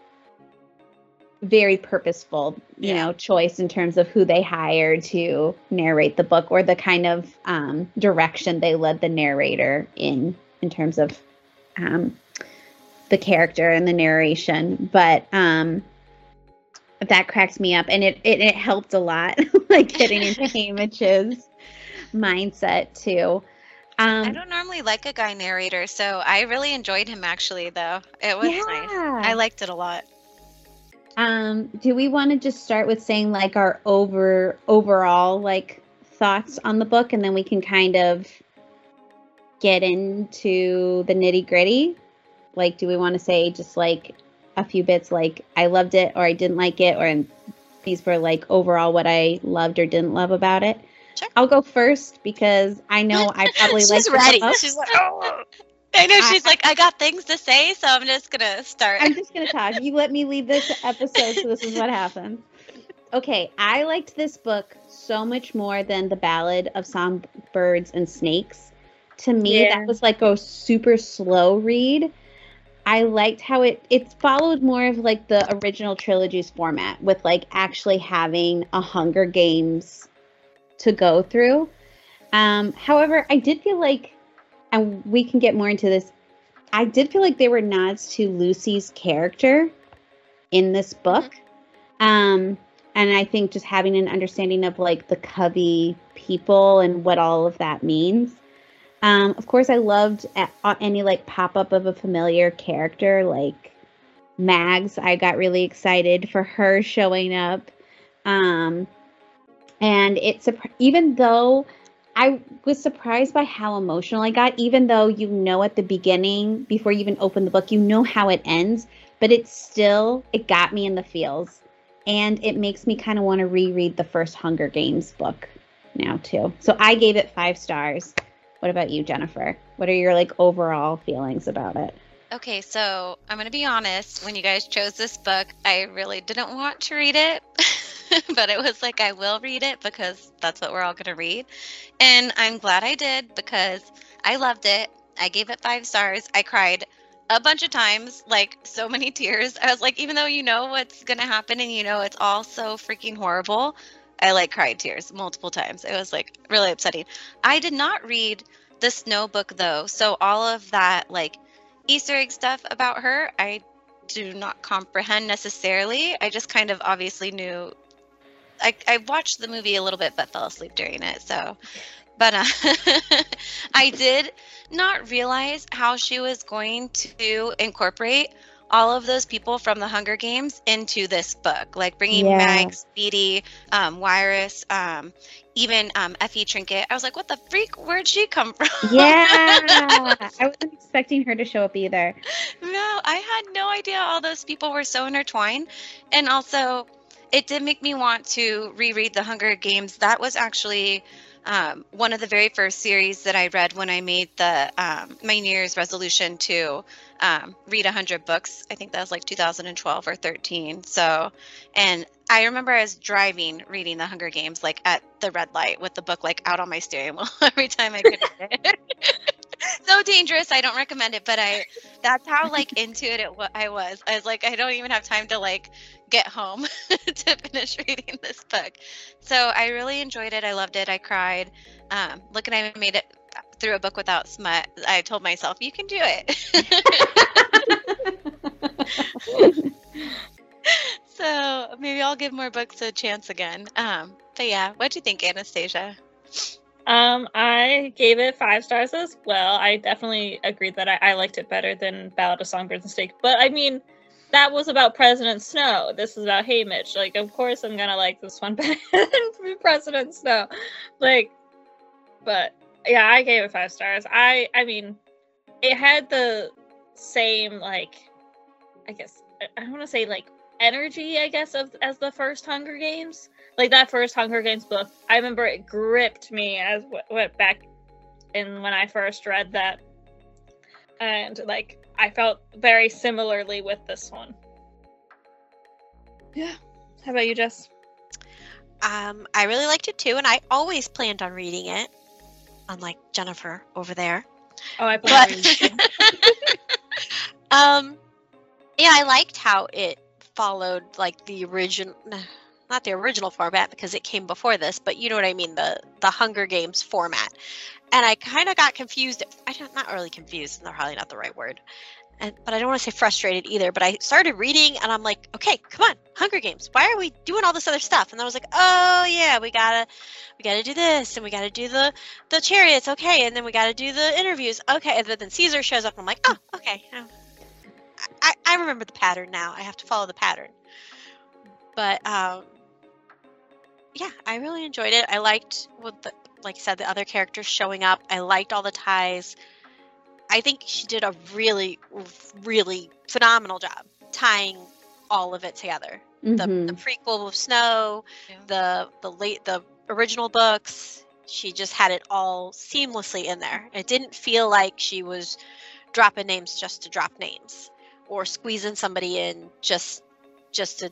purposeful, you know, choice in terms of who they hired to narrate the book, or the kind of direction they led the narrator in terms of the character and the narration. But that cracked me up, and it helped a lot, like getting into Haymitch's mindset too. I don't normally like a guy narrator, so I really enjoyed him actually, though. It was nice. I liked it a lot. Do we want to just start with saying like our overall like thoughts on the book, and then we can kind of get into the nitty-gritty? Like, do we want to say just like a few bits like I loved it or I didn't like it, or these were like overall what I loved or didn't love about it? Sure. I'll go first because I know I probably like. She's ready. She's like, oh. I know she's like, I got things to say, so I'm just gonna start. I'm just gonna talk. You let me leave this episode, so this is what happens. Okay, I liked this book so much more than The Ballad of Songbirds and Snakes. To me, that was like a super slow read. I liked how it followed more of like the original trilogy's format, with like actually having a Hunger Games to go through. However, I did feel like, and we can get more into this, I did feel like there were nods to Lucy's character in this book. And I think just having an understanding of like the Covey people and what all of that means. Of course, I loved any like pop-up of a familiar character like Mags. I got really excited for her showing up. And even though I was surprised by how emotional I got, even though you know at the beginning, before you even open the book, you know how it ends, but it got me in the feels. And it makes me kind of want to reread the first Hunger Games book now too. So I gave it 5 stars. What about you, Jennifer? What are your like overall feelings about it? Okay, so I'm going to be honest. When you guys chose this book, I really didn't want to read it. But it was like, I will read it because that's what we're all going to read. And I'm glad I did because I loved it. I gave it 5 stars. I cried a bunch of times, like so many tears. I was like, even though you know what's going to happen and you know it's all so freaking horrible, I like cried tears multiple times. It was like really upsetting. I did not read the Snow book though. So all of that like Easter egg stuff about her, I do not comprehend necessarily. I just kind of obviously knew. I watched the movie a little bit, but fell asleep during it. So, but I did not realize how she was going to incorporate all of those people from the Hunger Games into this book, like bringing Mag, Speedy, Wiress, even Effie Trinket. I was like, what the freak? Where'd she come from? Yeah, I wasn't expecting her to show up either. No, I had no idea all those people were so intertwined. And also, it did make me want to reread the Hunger Games. That was actually one of the very first series that I read when I made the my New Year's resolution to read 100 books. I think that was like 2012 or 13. So, and I remember I was driving, reading the Hunger Games, like at the red light with the book like out on my steering wheel every time I could read it. So dangerous. I don't recommend it, but that's how like into it I was. I was like, I don't even have time to like get home to finish reading this book. So I really enjoyed it. I loved it. I cried. Look, and I made it through a book without smut. I told myself, you can do it. So maybe I'll give more books a chance again. But yeah, what'd you think, Anastasia? I gave it 5 stars as well. I definitely agreed that I liked it better than Ballad of Songbirds and Snakes. But I mean, that was about President Snow. This is about Haymitch. Like, of course I'm gonna like this one better than President Snow. Like, but yeah, I gave it 5 stars. I mean, it had the same, like, I guess, I don't want to say, like, energy, I guess, as the first Hunger Games. Like, that first Hunger Games book, I remember it gripped me as went back in when I first read that. And, like, I felt very similarly with this one. Yeah. How about you, Jess? I really liked it too, and I always planned on reading it, unlike Jennifer over there. Oh, I planned on reading it. Yeah, I liked how it followed, like, the original, not the original format because it came before this, but you know what I mean, the Hunger Games format. And I kind of got confused. Not really confused, probably not the right word. But I don't want to say frustrated either. But I started reading, and I'm like, okay, come on, Hunger Games. Why are we doing all this other stuff? And I was like, oh yeah, we gotta do this, and we gotta do the chariots, okay, and then we gotta do the interviews, okay. And then Caesar shows up, and I'm like, oh, okay. I remember the pattern now. I have to follow the pattern. But yeah, I really enjoyed it. I liked like I said, the other characters showing up. I liked all the ties. I think she did a really, really phenomenal job tying all of it together. Mm-hmm. The prequel of Snow, the original books. She just had it all seamlessly in there. It didn't feel like she was dropping names just to drop names or squeezing somebody in just to,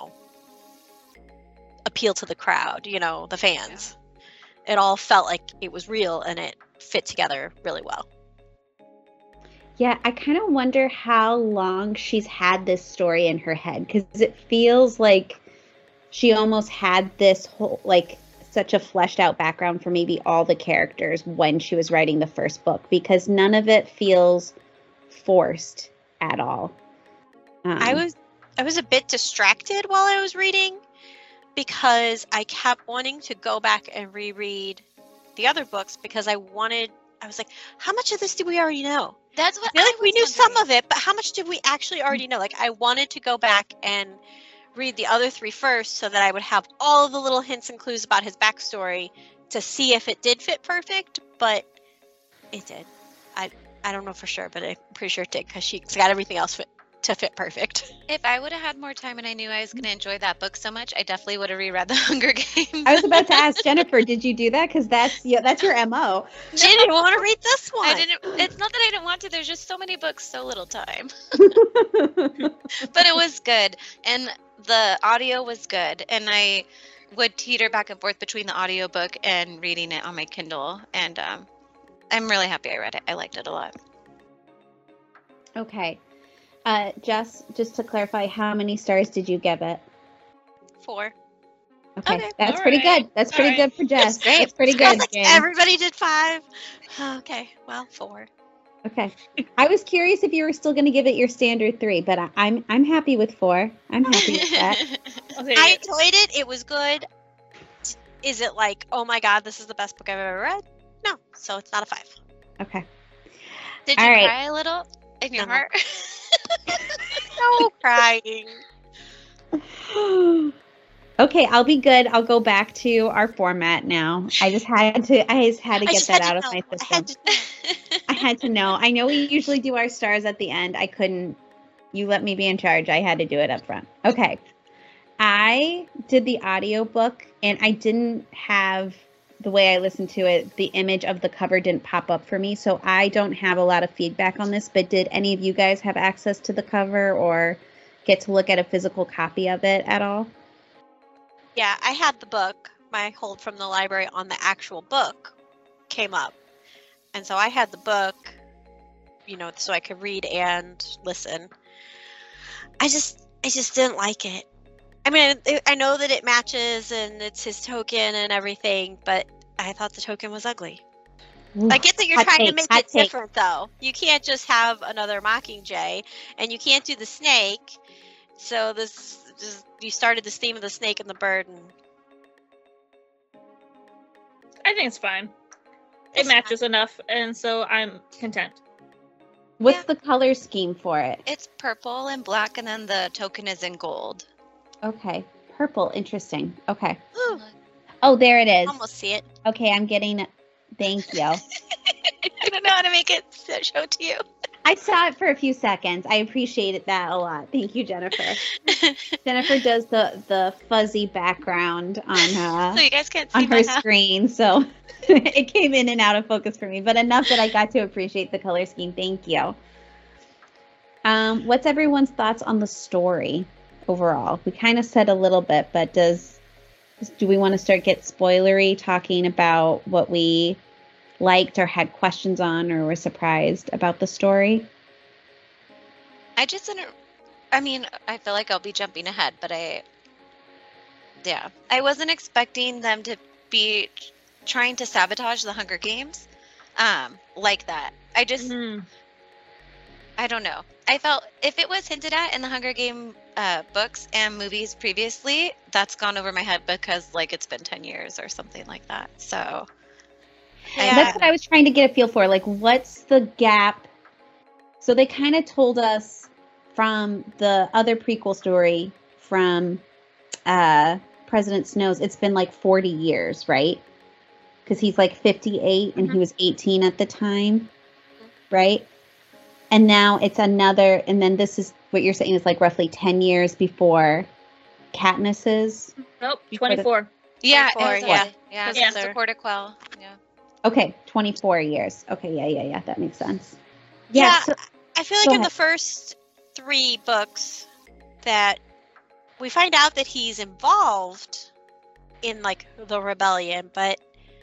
appeal to the crowd, the fans. Yeah. It all felt like it was real and it fit together really well. Yeah, I kind of wonder how long she's had this story in her head, because it feels like she almost had this whole, like, such a fleshed out background for maybe all the characters when she was writing the first book, because none of it feels forced at all. I was a bit distracted while I was reading because I kept wanting to go back and reread the other books because I was like, how much of this do we already know? That's what I feel like we knew some of it, but how much did we actually already know? Like, I wanted to go back and read the other 3 first so that I would have all of the little hints and clues about his backstory to see if it did fit perfect, but it did. I don't know for sure, but I'm pretty sure it did because she's got everything else to fit perfect. If I would have had more time and I knew I was going to enjoy that book so much, I definitely would have reread The Hunger Games. I was about to ask Jennifer, did you do that? Because that's your MO. She didn't want to read this one. It's not that I didn't want to. There's just so many books, so little time. But it was good, and the audio was good, and I would teeter back and forth between the audiobook and reading it on my Kindle, and I'm really happy I read it. I liked it a lot. Okay. Jess, just to clarify, how many stars did you give it? 4. Okay. That's pretty good. That's pretty good for Jess. That's pretty good. Like everybody did 5. Okay, well, 4. Okay. I was curious if you were still going to give it your standard 3, but I'm happy with 4. I'm happy with that. Okay. I enjoyed it. It was good. Is it like, oh my god, this is the best book I've ever read? No, so it's not a 5. Okay. Did you cry a little in your heart? No crying. Okay, I'll be good. I'll go back to our format now. I just had to get that out of my system. I had to know. I know we usually do our stars at the end. I couldn't. You let me be in charge. I had to do it up front. Okay. I did the audiobook, and I didn't have, the way I listened to it, the image of the cover didn't pop up for me, so I don't have a lot of feedback on this, but did any of you guys have access to the cover or get to look at a physical copy of it at all? Yeah, I had the book. My hold from the library on the actual book came up. And so I had the book, so I could read and listen. I just didn't like it. I mean, I know that it matches and it's his token and everything, but I thought the token was ugly. I get that you're trying to make it different, though. You can't just have another Mockingjay, and you can't do the snake. So you started this theme of the snake and the bird. And I think it's fine. It matches enough, and so I'm content. What's the color scheme for it? It's purple and black, and then the token is in gold. Okay. Purple. Interesting. Okay. Ooh, Oh, there it is. almost see it. Okay, I'm getting it. Thank you. I don't know how to make it show to you. I saw it for a few seconds. I appreciated that a lot. Thank you, Jennifer. Jennifer does the fuzzy background on So you guys can't see on her my house. screen, so it came in and out of focus for me, but enough that I got to appreciate the color scheme. Thank you. What's everyone's thoughts on the story overall? We kind of said a little bit, but do we want to get spoilery, talking about what we liked or had questions on or were surprised about the story? I just didn't. I mean, I feel like I'll be jumping ahead, but I wasn't expecting them to be trying to sabotage the Hunger Games, like that. I just, I don't know. I felt if it was hinted at in the Hunger Game books and movies previously, that's gone over my head because like it's been 10 years or something like that. So. Yeah. That's what I was trying to get a feel for. Like, what's the gap? So they kind of told us from the other prequel story from President Snow's, it's been like 40 years, right? Because he's like 58 and he was 18 at the time, right? And now it's another, and then this is what you're saying is like roughly 10 years before Katniss's. Nope, Before the- 24. Yeah, 24, it was, yeah. yeah, Because it's they're- the Portiquel. Yeah. Okay, 24 years. Okay, yeah. That makes sense. Yeah, so- I feel like Go in the ahead. first 3 books that we find out that he's involved in like the rebellion, but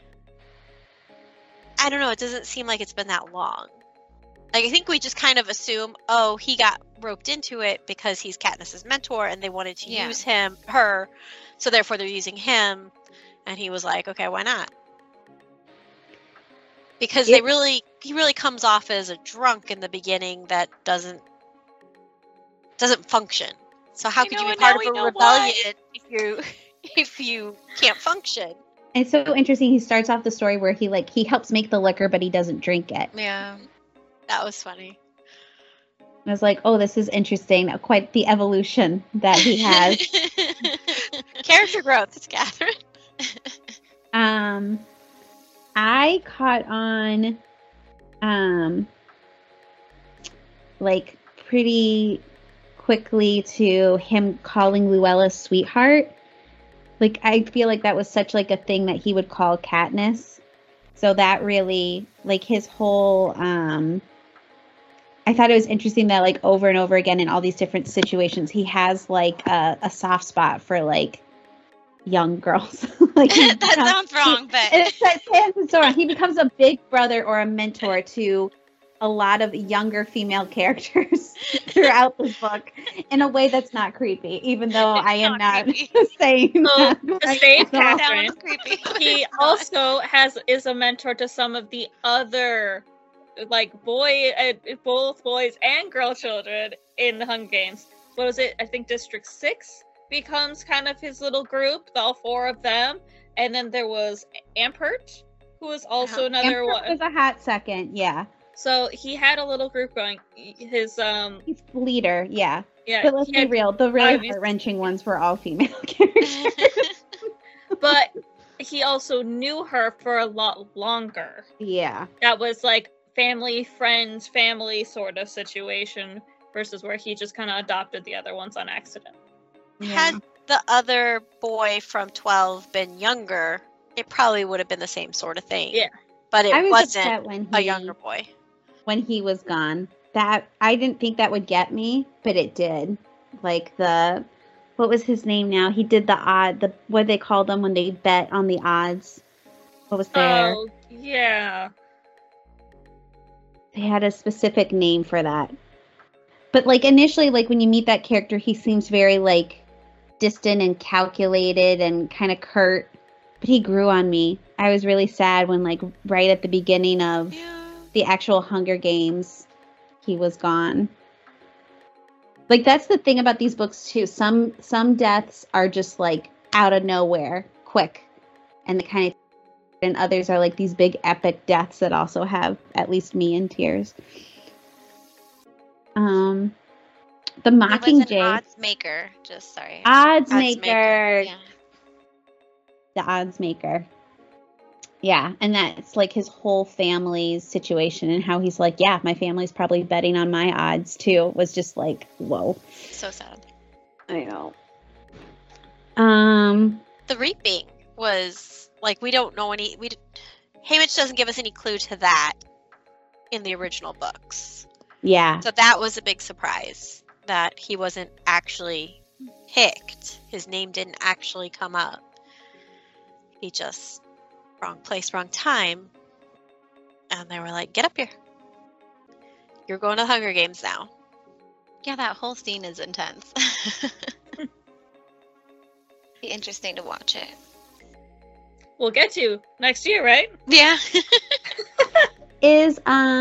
I don't know, it doesn't seem like it's been that long. Like I think we just kind of assume, oh, he got roped into it because he's Katniss's mentor and they wanted to Yeah. use her, so therefore they're using him, and he was like, okay, why not? Because he really comes off as a drunk in the beginning that doesn't function. So how I could know, you be and part now of we a know why. rebellion if you can't function? It's so interesting. He starts off the story where he helps make the liquor, but he doesn't drink it. Yeah. That was funny. I was like, oh, this is interesting. Quite the evolution that he has. Character growth, it's Catherine. I caught on, like pretty quickly to him calling Luella sweetheart. Like, I feel like that was such like a thing that he would call Katniss. So that really, like his whole, I thought it was interesting that like over and over again in all these different situations, he has like a soft spot for like young girls. Like That sounds wrong, but it sounds so wrong. He becomes a big brother or a mentor to a lot of younger female characters throughout this book in a way that's not creepy, even though I am not creepy. saying So, that. to save at all. Catherine, Sounds creepy. he also is a mentor to some of the other, like both boys and girl children in the Hunger Games. What was it? I think District 6 becomes kind of his little group, all 4 of them, and then there was Ampert, who was also another Amber one. was a hot second, yeah. So he had a little group going. His He's leader, yeah. yeah, But let's he be had- real, the really obvious- heart-wrenching ones were all female characters. but he also knew her for a lot longer. Yeah. That was like family, friends, family sort of situation versus where he just kind of adopted the other ones on accident. Had the other boy from 12 been younger, it probably would have been the same sort of thing. Yeah. But it I was wasn't upset when a younger boy. when he was gone. That I didn't think that would get me, but it did. Like what was his name now? He did what they called them when they bet on the odds. What was there? Oh, yeah. They had a specific name for that. But like initially, like when you meet that character, he seems very like distant and calculated and kind of curt. But he grew on me. I was really sad when like right at the beginning of the actual Hunger Games, he was gone. Like that's the thing about these books too. Some deaths are just like out of nowhere, quick, and and others are like these big epic deaths that also have at least me in tears. The He was an Mockingjay. odds maker. Just sorry. Odds maker. Yeah. The odds maker. Yeah, and that's like his whole family's situation and how he's like, yeah, my family's probably betting on my odds too. Was just like, whoa. So sad. I know. The reaping was like we don't know any. Haymitch doesn't give us any clue to that in the original books. Yeah. So that was a big surprise that he wasn't actually picked. His name didn't actually come up. He just wrong place, wrong time. And they were like, get up here. You're going to the Hunger Games now. Yeah, that whole scene is intense. Be interesting to watch it. We'll get to next year, right? Yeah. Is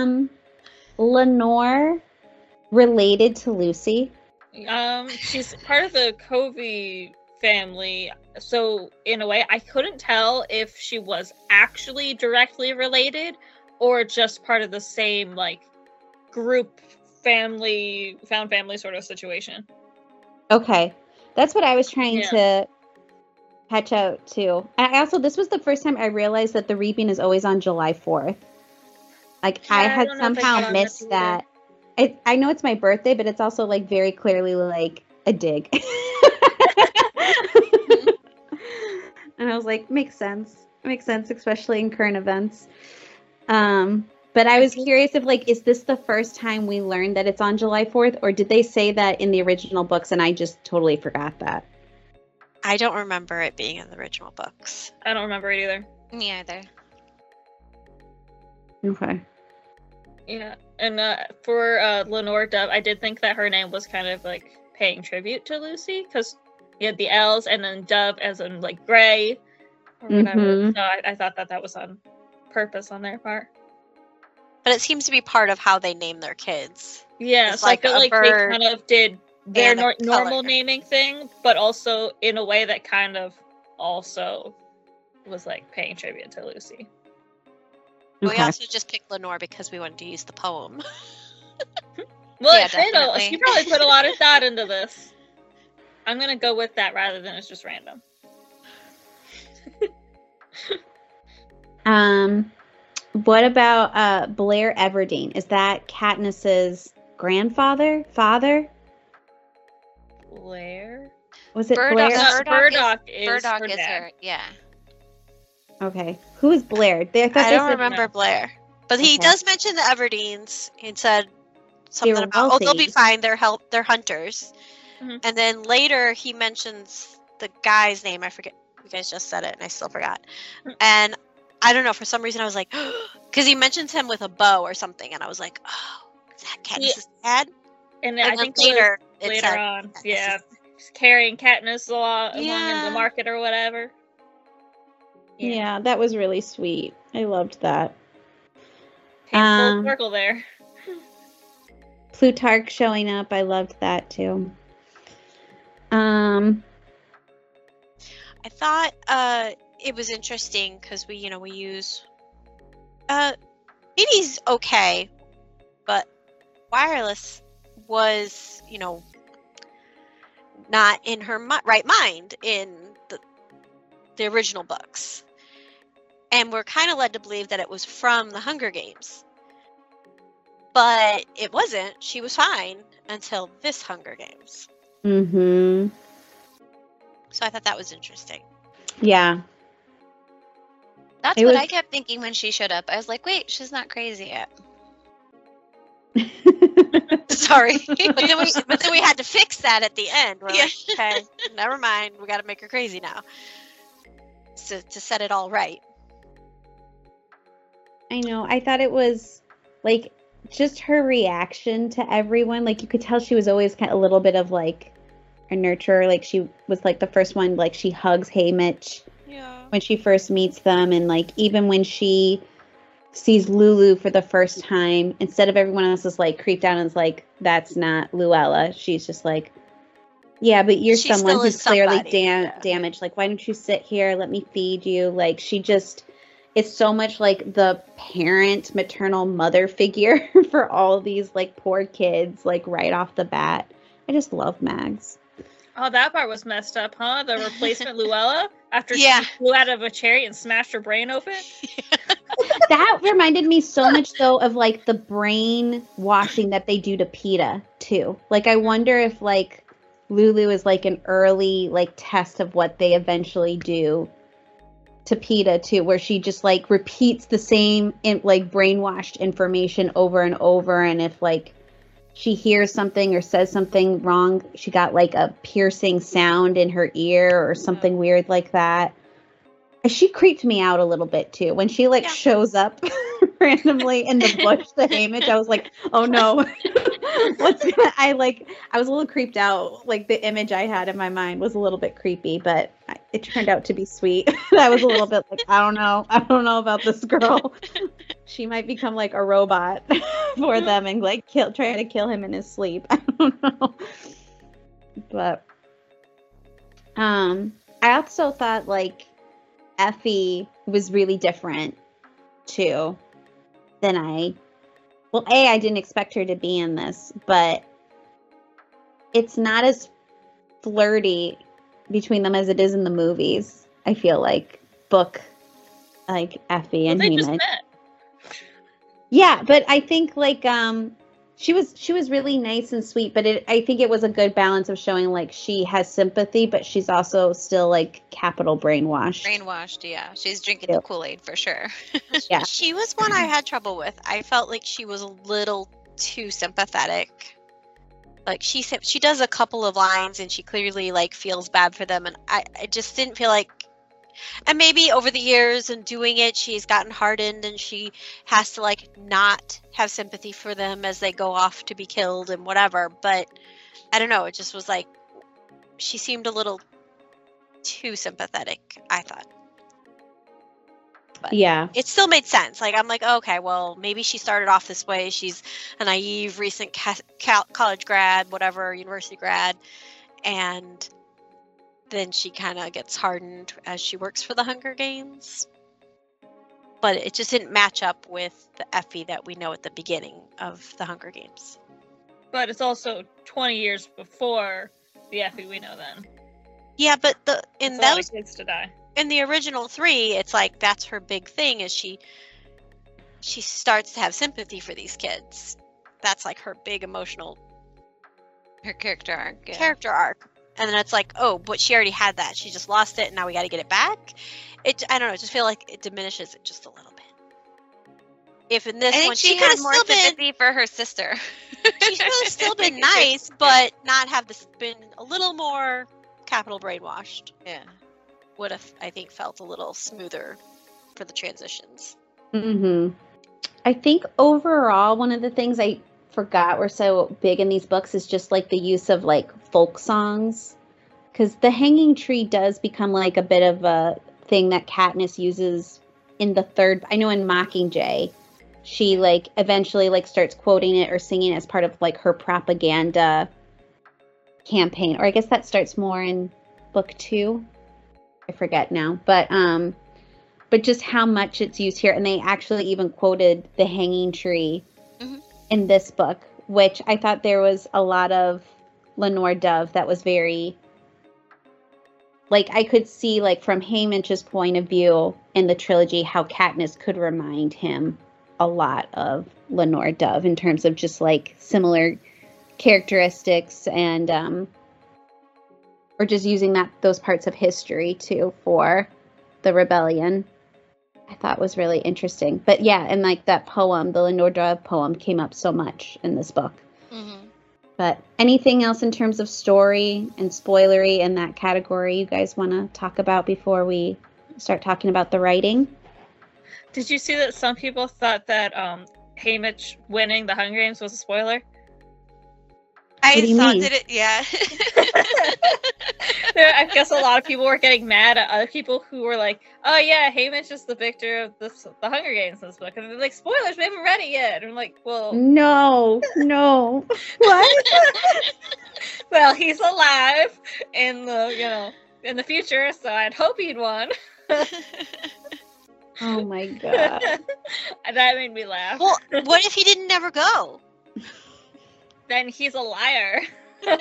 Lenore related to Lucy? She's part of the Covey family, so in a way I couldn't tell if she was actually directly related or just part of the same like group family, found family sort of situation. Okay. That's what I was trying to patch out too. I also, this was the first time I realized that the reaping is always on July 4th. Like I had somehow missed that. I know it's my birthday, but it's also like very clearly like a dig. And I was like, makes sense. Makes sense, especially in current events. But I was curious if like, is this the first time we learned that it's on July 4th, or did they say that in the original books and I just totally forgot that? I don't remember it being in the original books. I don't remember it either. Me either. Okay. Yeah, and for Lenore Dove, I did think that her name was kind of like paying tribute to Lucy, because you had the L's and then Dove as in like gray or whatever. Mhm. So I thought that was on purpose on their part. But it seems to be part of how they name their kids. Yeah, It's so like I feel a like they bird kind of did their and a normal color. naming thing, but also in a way that kind of also was like paying tribute to Lucy. We Okay. also just picked Lenore because we wanted to use the poem. Well, Yeah, she definitely. probably put a lot of thought into this. I'm gonna go with that rather than it's just random. What about Blair Everdeen? Is that Katniss's grandfather? Father? Blair? Was it Burdock- Blair? Burdock is Burdock her is dad. her. Yeah. Okay. Who is Blair? I thought I they don't said remember Blair. But he Okay. does mention the Everdeens. He said something were about, oh, they'll be wealthy. fine. They're hunters. Mhm. And then later he mentions the guy's name. I forget. You guys just said it and I still forgot. And I don't know. For some reason I was like, because he mentions him with a bow or something. And I was like, oh, is that Katniss' dad? And And I then think later it later said on, Katniss' yeah, carrying Katniss along in Yeah. the market or whatever. Yeah, that was really sweet. I loved that. Came full Um, circle there. Plutarch showing up. I loved that too. I thought it was interesting because we use Edie's okay, but Wireless was not in her right mind in the original books, and we're kind of led to believe that it was from the Hunger Games, but it wasn't. She was fine until this Hunger Games, Mm-hmm. so I thought that was interesting. Yeah. That's It what was- I kept thinking when she showed up. I was like, wait, she's not crazy yet. Sorry, but then we had to fix that at the end. We're Yeah. like, okay, never mind. We got to make her crazy now to set it all right. I know. I thought it was like just her reaction to everyone. Like you could tell she was always kind of a little bit of like a nurturer. Like she was like the first one. Like she hugs Haymitch Yeah. when she first meets them, and like even when she sees Lulu for the first time, instead of everyone else is like creeped out and is like, "That's not Luella." She's just like, "Yeah, but you're She someone still who's is clearly somebody, yeah. damaged. Like, why don't you sit here? Let me feed you." Like she just is so much like the parent, maternal mother figure for all these like poor kids, like right off the bat. I just love Mags. Oh, that part was messed up, huh? The replacement Luella after Yeah. she flew out of a cherry and smashed her brain open. That reminded me so much though of like the brain washing that they do to PETA too. Like I wonder if like Lulu is like an early like test of what they eventually do to PETA too, where she just like repeats the same like brainwashed information over and over, and if like she hears something or says something wrong, she got like a piercing sound in her ear or something weird like that. She creeped me out a little bit too when she like shows up randomly in the bush to Haymitch. I was like, oh no. I was a little creeped out. Like the image I had in my mind was a little bit creepy, but it turned out to be sweet. I was a little bit like, I don't know about this girl. She might become like a robot for them and like try to kill him in his sleep. I don't know. But I also thought like Effie was really different too than I didn't expect her to be in this, but it's not as flirty between them as it is in the movies. I feel like book like Effie and Haymitch. Yeah, but I think like she was really nice and sweet, but I think it was a good balance of showing like she has sympathy, but she's also still like capital brainwashed. Yeah. She's drinking the Kool-Aid for sure. Yeah. She was one I had trouble with. I felt like she was a little too sympathetic. Like she does a couple of lines and she clearly like feels bad for them, and I just didn't feel like. And maybe over the years and doing it, she's gotten hardened and she has to like not have sympathy for them as they go off to be killed and whatever. But I don't know. It just was like she seemed a little too sympathetic, I thought. But yeah. It still made sense. Like I'm like, okay, well, maybe she started off this way. She's a naive, recent college grad, whatever, university grad. And then she kind of gets hardened as she works for the Hunger Games. But it just didn't match up with the Effie that we know at the beginning of the Hunger Games. But it's also 20 years before the Effie we know then. Yeah, but in those kids to die. In the original 3, it's like that's her big thing is she starts to have sympathy for these kids. That's like her big emotional character arc. Yeah. Character arc. And then it's like, oh, but she already had that. She just lost it, and now we got to get it back. I don't know. I just feel like it diminishes it just a little bit. If in this one she had more sympathy for her sister. She could have still been nice, but not have this been a little more capital brainwashed. Yeah, would have, I think, felt a little smoother for the transitions. Mm-hmm. I think overall, one of the things I forgot were so big in these books is just like the use of like folk songs, because the hanging tree does become like a bit of a thing that Katniss uses in the third. I know in Mockingjay she like eventually like starts quoting it or singing it as part of like her propaganda campaign, or I guess that starts more in book 2. I forget now, but just how much it's used here, and they actually even quoted the hanging tree in this book, which I thought there was a lot of Lenore Dove that was very, like, I could see, like, from Haymitch's point of view in the trilogy, how Katniss could remind him a lot of Lenore Dove in terms of just, like, similar characteristics and, or just using those parts of history, too, for the rebellion. I thought was really interesting. But yeah, and like that poem, the Lenore Dove poem, came up so much in this book. Mm-hmm. But anything else in terms of story and spoilery in that category you guys want to talk about before we start talking about the writing? Did you see that some people thought that Haymitch winning the Hunger Games was a spoiler? I thought it, yeah. I guess a lot of people were getting mad at other people who were like, oh yeah, Haymitch is the victor of the Hunger Games in this book. And they're like, spoilers, we haven't read it yet. And I'm like, well... No. What? Well, he's alive in the, in the future, so I'd hope he'd won. Oh my god. That made me laugh. Well, what if he didn't never go? Then he's a liar. I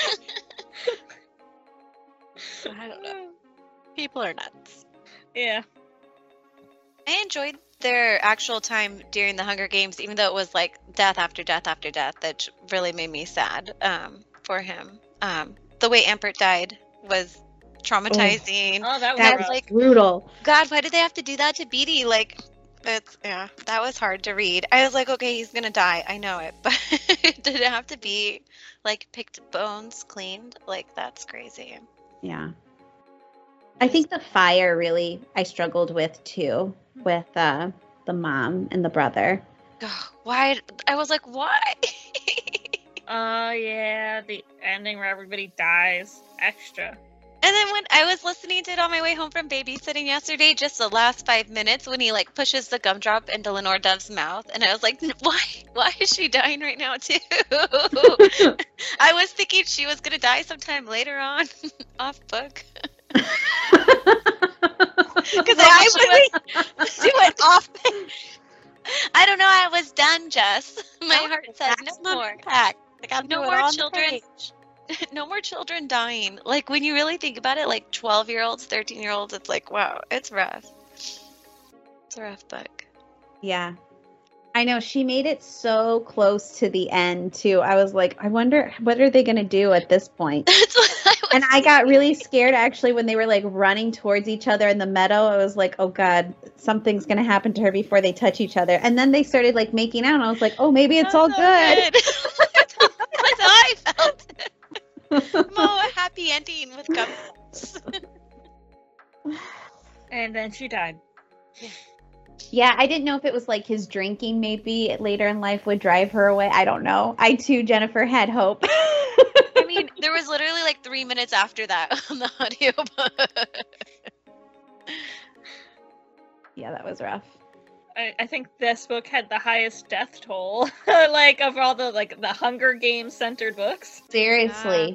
don't know. People are nuts. Yeah. I enjoyed their actual time during the Hunger Games, even though it was like death after death after death. That really made me sad for him. The way Ampert died was traumatizing. Oh, that was That's rough. like, brutal. God, why did they have to do that to Beatty? Like, that was hard to read. I was like, okay, he's gonna die. I know it, but did it have to be like picked bones cleaned? Like, that's crazy. Yeah. I think the fire really I struggled with too, with the mom and the brother. Why? I was like, why? Oh, yeah. The ending where everybody dies. Extra. And then when I was listening to it on my way home from babysitting yesterday, just the last 5 minutes when he like pushes the gumdrop into Lenore Dove's mouth, and I was like, why is she dying right now too? I was thinking she was gonna die sometime later on, off book. Because She went off. I don't know. I was done, Jess. My No, heart said no maximum more. impact. They gotta No do it more on the children. page. No more children dying. Like when you really think about it, like 12-year-olds, 13-year-olds, it's like, wow, it's rough. It's a rough book. Yeah. I know she made it so close to the end too. I was like, I wonder what are they going to do at this point? That's what I was And I got really scared actually when they were like running towards each other in the meadow. I was like, oh God, something's going to happen to her before they touch each other. And then they started like making out and I was like, oh, maybe it's all good. That's how I felt. Oh, a happy ending with couples. And then she died. Yeah, I didn't know if it was like his drinking maybe later in life would drive her away. I don't know. I too, Jennifer, had hope. I mean, there was literally like 3 minutes after that on the audiobook. Yeah, that was rough. I think this book had the highest death toll, like of all the the Hunger Games centered books. Seriously.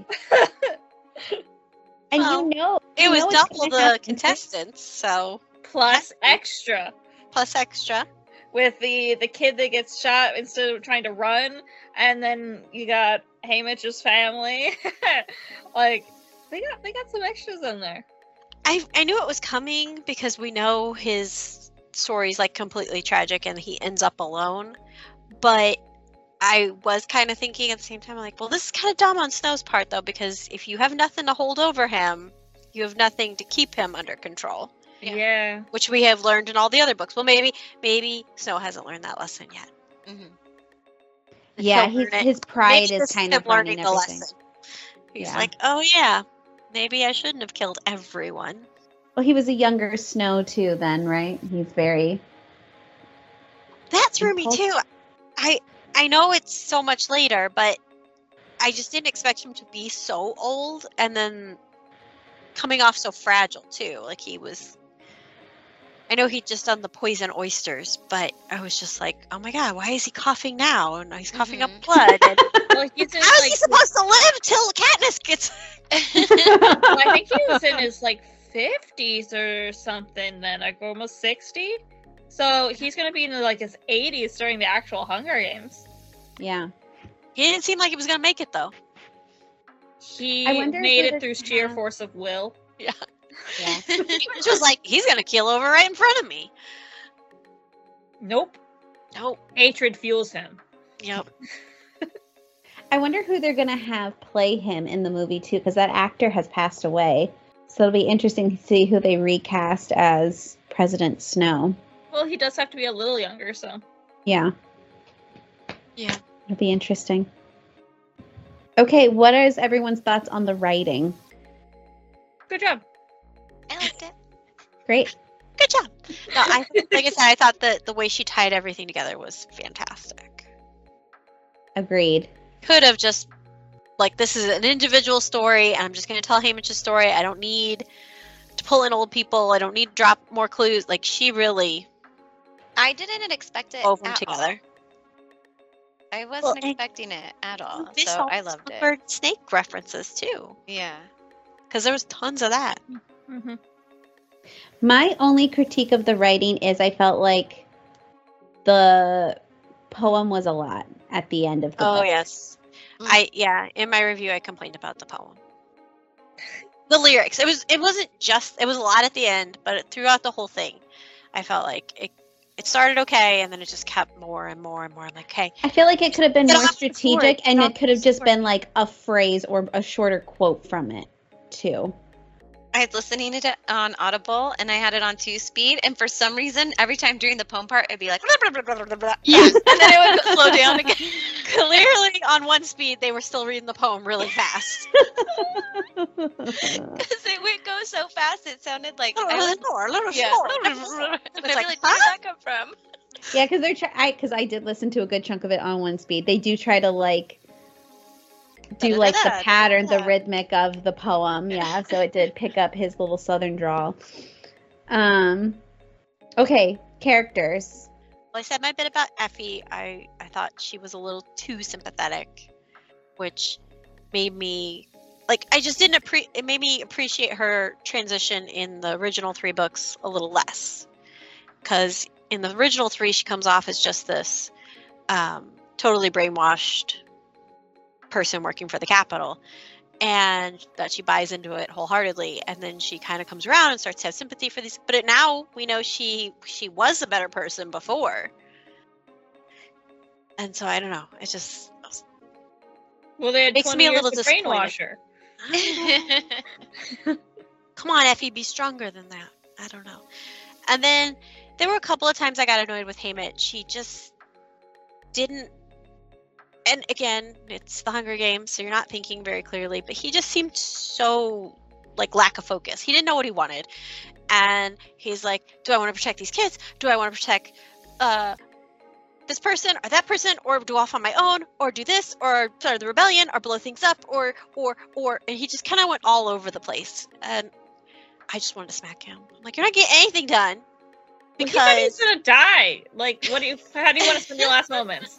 And Well, it you was know it's double gonna the happen. contestants, so Plus extra plus extra. with the kid that gets shot instead of trying to run, and then you got Haymitch's family. Like they got some extras in there. I knew it was coming because we know his story's like completely tragic and he ends up alone. But I was kind of thinking at the same time, like, well, this is kind of dumb on Snow's part though, because if you have nothing to hold over him, you have nothing to keep him under control. Yeah. Which we have learned in all the other books. Well, maybe Snow hasn't learned that lesson yet. Mm-hmm. And Yeah, he'll learn it. his pride Maybe is this kind him of running learning the everything. lesson. He's Yeah. like, oh yeah, maybe I shouldn't have killed everyone. Well, he was a younger Snow too then, right? He's very That threw me Impulse- too. I know it's so much later, but I just didn't expect him to be so old and then coming off so fragile too. Like he was. I know he'd just done the poison oysters, but I was just like, oh my god, why is he coughing now? And he's coughing up blood. And Well, he's in, how is like, he supposed to live till Katniss gets? well, I think he was in his 50s or something then, like almost 60. So he's gonna be in his 80s during the actual Hunger Games. yeah. He didn't seem like he was gonna make it though. He I wonder if made it it through is sheer have- force of will. Yeah. He was just like, he's gonna keel over right in front of me. Nope. Nope. Hatred fuels him. Yep. I wonder who they're going to have play him in the movie too, because that actor has passed away. So it'll be interesting to see who they recast as President Snow. Well, he does have to be a little younger, so. Yeah, Yeah. it'll be interesting. Okay, what is everyone's thoughts on the writing? Good job. I liked it. Great. Good job. No, like I said, I thought that the way she tied everything together was fantastic. Agreed. Could have just like, this is an individual story, and I'm just going to tell Haymitch's story. I don't need to pull in old people. I don't need to drop more clues. Like, she really I didn't expect it wove them at all. together. I wasn't Well, and expecting it at all, This so I also loved it. covered snake references too, Yeah. because there was tons of that. Mm-hmm. My only critique of the writing is I felt like the poem was a lot at the end of the book. Oh yes. In my review I complained about the poem. The lyrics. It was a lot at the end, but throughout the whole thing, I felt like it started okay, and then it just kept more and more and more. I'm like, okay. I feel like it could have been more strategic, and it could have just support. been like a phrase or a shorter quote from it, too. I was listening to it on Audible, and I had it on 2-speed, and for some reason, every time during the poem part, it'd be like, blah, blah, blah, blah, blah, blah, Yeah, and then it would slow down again. Clearly, on 1 speed, they were still reading the poem really fast. because it would go so fast, it sounded like A little more. yeah. And And it's I'd be like, like, where did that come from? Yeah, because I did listen to a good chunk of it on 1 speed. They do try to like do like the pattern, the rhythmic of the poem. Yeah, so it did pick up his little southern drawl. Okay, characters. Well, I said my bit about Effie. I thought she was a little too sympathetic, which made me I just didn't it made me appreciate her transition in the original 3 books a little less, because in the original 3 she comes off as just this totally brainwashed person working for the Capitol, and that she buys into it wholeheartedly, and then she kind of comes around and starts to have sympathy for these, but now we know she was a better person before, and so I don't know, it just Well, they had makes 20 me a years little to disappointed. brainwash her. Come on, Effie, be stronger than that. I don't know. And then there were a couple of times I got annoyed with Haymitch. She just didn't. And again, it's the Hunger Games, so you're not thinking very clearly. But he just seemed so lack of focus. He didn't know what he wanted, and he's like, "Do I want to protect these kids? Do I want to protect this person or that person, or do off on my own, or do this, or start the rebellion, or blow things up, or?" And he just kind of went all over the place, and I just wanted to smack him. I'm like, "You're not getting anything done." Well, he said he's Because gonna die. How do you want to spend your last moments?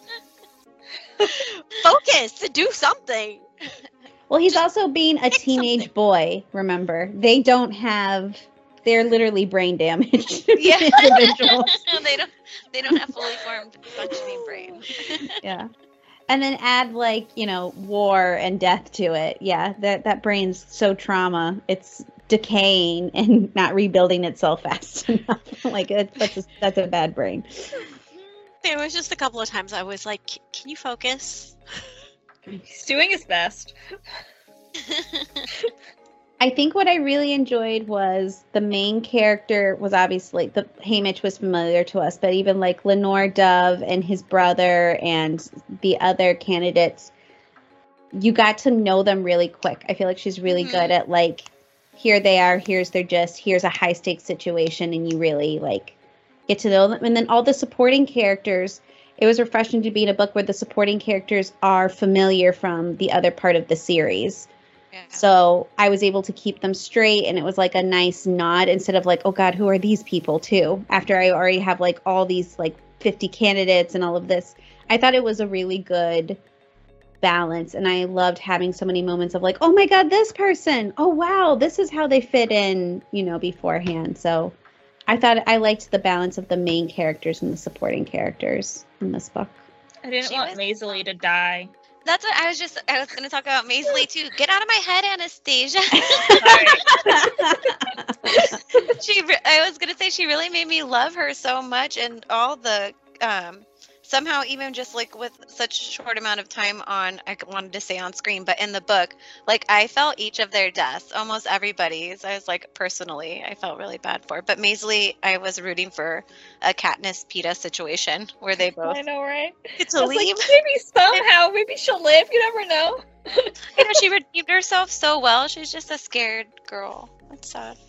focus to do something. Well, he's also being a pick teenage something. boy, remember. They're literally brain damaged Yeah. individuals. they don't have fully formed functioning brain. Yeah. And then add war and death to it. Yeah, that brain's so trauma. It's decaying and not rebuilding itself fast enough. That's a bad brain. There was just a couple of times I was like, "Can you focus?" He's doing his best. I think what I really enjoyed was the main character was obviously the Haymitch was familiar to us, but even Lenore Dove and his brother and the other candidates, you got to know them really quick. I feel like she's really good at here they are, here's a high stakes situation, and you really get to know them. And then all the supporting characters, it was refreshing to be in a book where the supporting characters are familiar from the other part of the series. Yeah. So I was able to keep them straight, and it was a nice nod instead of oh God, who are these people too? After I already have all these 50 candidates and all of this. I thought it was a really good balance, and I loved having so many moments of oh my God, this person, oh wow, this is how they fit in, beforehand. So I thought I liked the balance of the main characters and the supporting characters in this book. I didn't She want was- Maisie to die. That's what I was going to talk about Maisie too. Get out of my head, Anastasia. Sorry. I was going to say she really made me love her so much, and all the somehow even just with such short amount of time on, I wanted to say on screen, but in the book, I felt each of their deaths, almost everybody's. I was personally, I felt really bad for. But Maisie, I was rooting for a Katniss Peeta situation where they both I know, right? get I to was leave. maybe somehow, maybe she'll live. You never know. She redeemed herself so well. She's just a scared girl. That's sad.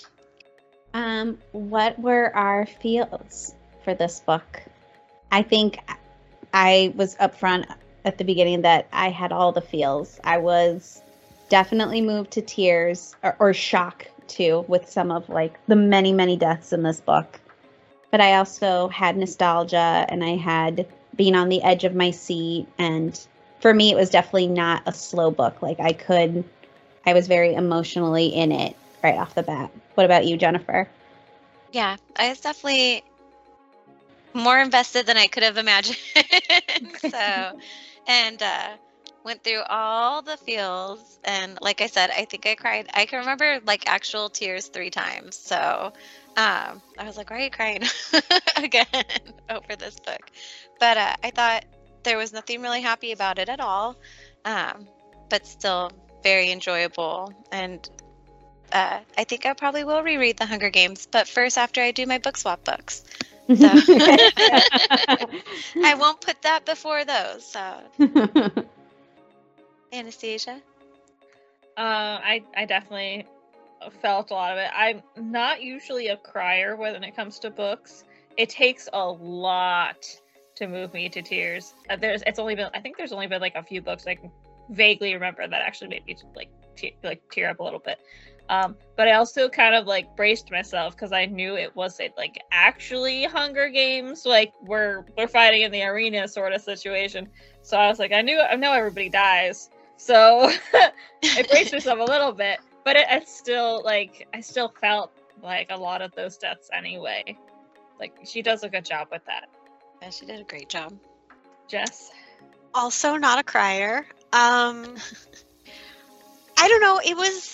What were our feels for this book? I think I was upfront at the beginning that I had all the feels. I was definitely moved to tears or shock too with some of the many, many deaths in this book. But I also had nostalgia, and I had being on the edge of my seat. And for me, it was definitely not a slow book. I was very emotionally in it right off the bat. What about you, Jennifer? Yeah, I was definitely more invested than I could have imagined. So, and went through all the feels, and like I said, I think I cried. I can remember like actual tears 3 times. So, I was like, "Why are you crying again over this book?" But I thought there was nothing really happy about it at all, but still very enjoyable. And I think I probably will reread The Hunger Games, but first after I do my book swap books. So I won't put that before those. So Anastasia? I definitely felt a lot of it. I'm not usually a crier when it comes to books. It takes a lot to move me to tears. I think there's only been like a few books I can vaguely remember that actually made me like tear up a little bit. But I also kind of like braced myself because I knew it wasn't like actually Hunger Games, like we're fighting in the arena sort of situation. So I was like, I know everybody dies, so I braced myself a little bit. But it's still like I still felt like a lot of those deaths anyway. Like she does a good job with that. Yeah, she did a great job. Jess? Also not a crier. I don't know.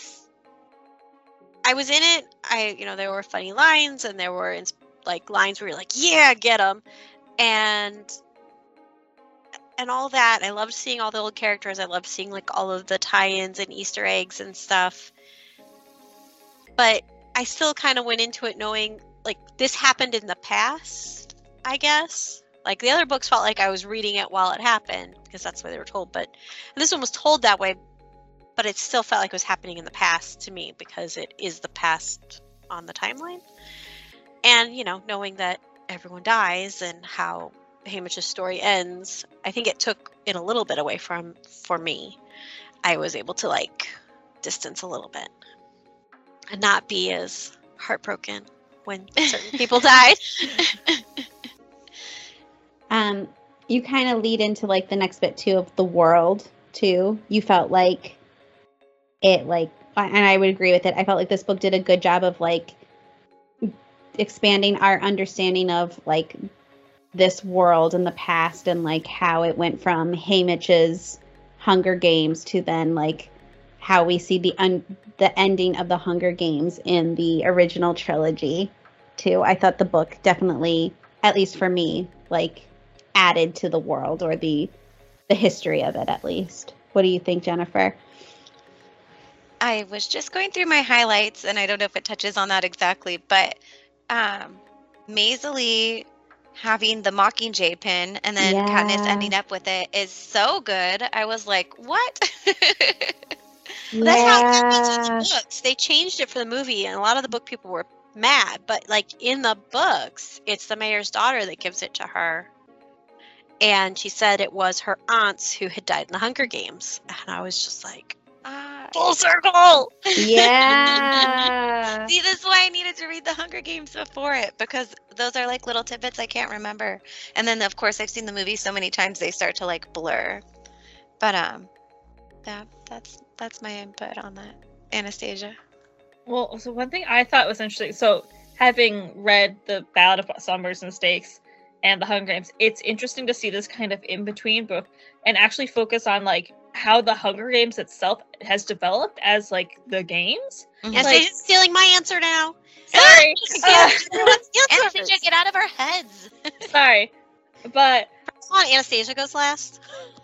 I was in it. There were funny lines, and there were like lines where you're like, yeah, get them, and all that. I loved seeing all the old characters. I loved seeing like all of the tie-ins and Easter eggs and stuff. But I still kind of went into it knowing like this happened in the past, I guess. Like the other books felt like I was reading it while it happened because that's what they were told. And this one was told that way. But it still felt like it was happening in the past to me because it is the past on the timeline. And, knowing that everyone dies and how Haymitch's story ends, I think it took it a little bit away for me. I was able to, like, distance a little bit and not be as heartbroken when certain people died. You kind of lead into, like, the next bit, too, of the world, too. You felt like it, like, and I would agree with it. I felt like this book did a good job of like expanding our understanding of like this world in the past and like how it went from Haymitch's Hunger Games to then like how we see the ending of the Hunger Games in the original trilogy too. I thought the book definitely, at least for me, like added to the world or the history of it at least. What do you think, Jennifer? I was just going through my highlights, and I don't know if it touches on that exactly, but Maisie having the Mockingjay pin and then Katniss ending up with it is so good. I was like, what? That's how it happens in the books. They changed it for the movie, and a lot of the book people were mad. But like in the books, it's the mayor's daughter that gives it to her. And she said it was her aunts who had died in the Hunger Games. And I was just like, full circle. Yeah. See, this is why I needed to read the Hunger Games before it, because those are like little tidbits I can't remember. And then of course I've seen the movie so many times they start to like blur. But yeah, that's my input on that. Anastasia. Well, so one thing I thought was interesting, so having read the Ballad of Songbirds and Snakes and the Hunger Games, it's interesting to see this kind of in-between book and actually focus on like how the Hunger Games itself has developed as like the games. Mm-hmm. Anastasia's stealing my answer now. Sorry. Anastasia, get out of our heads. Sorry. But come on, Anastasia goes last.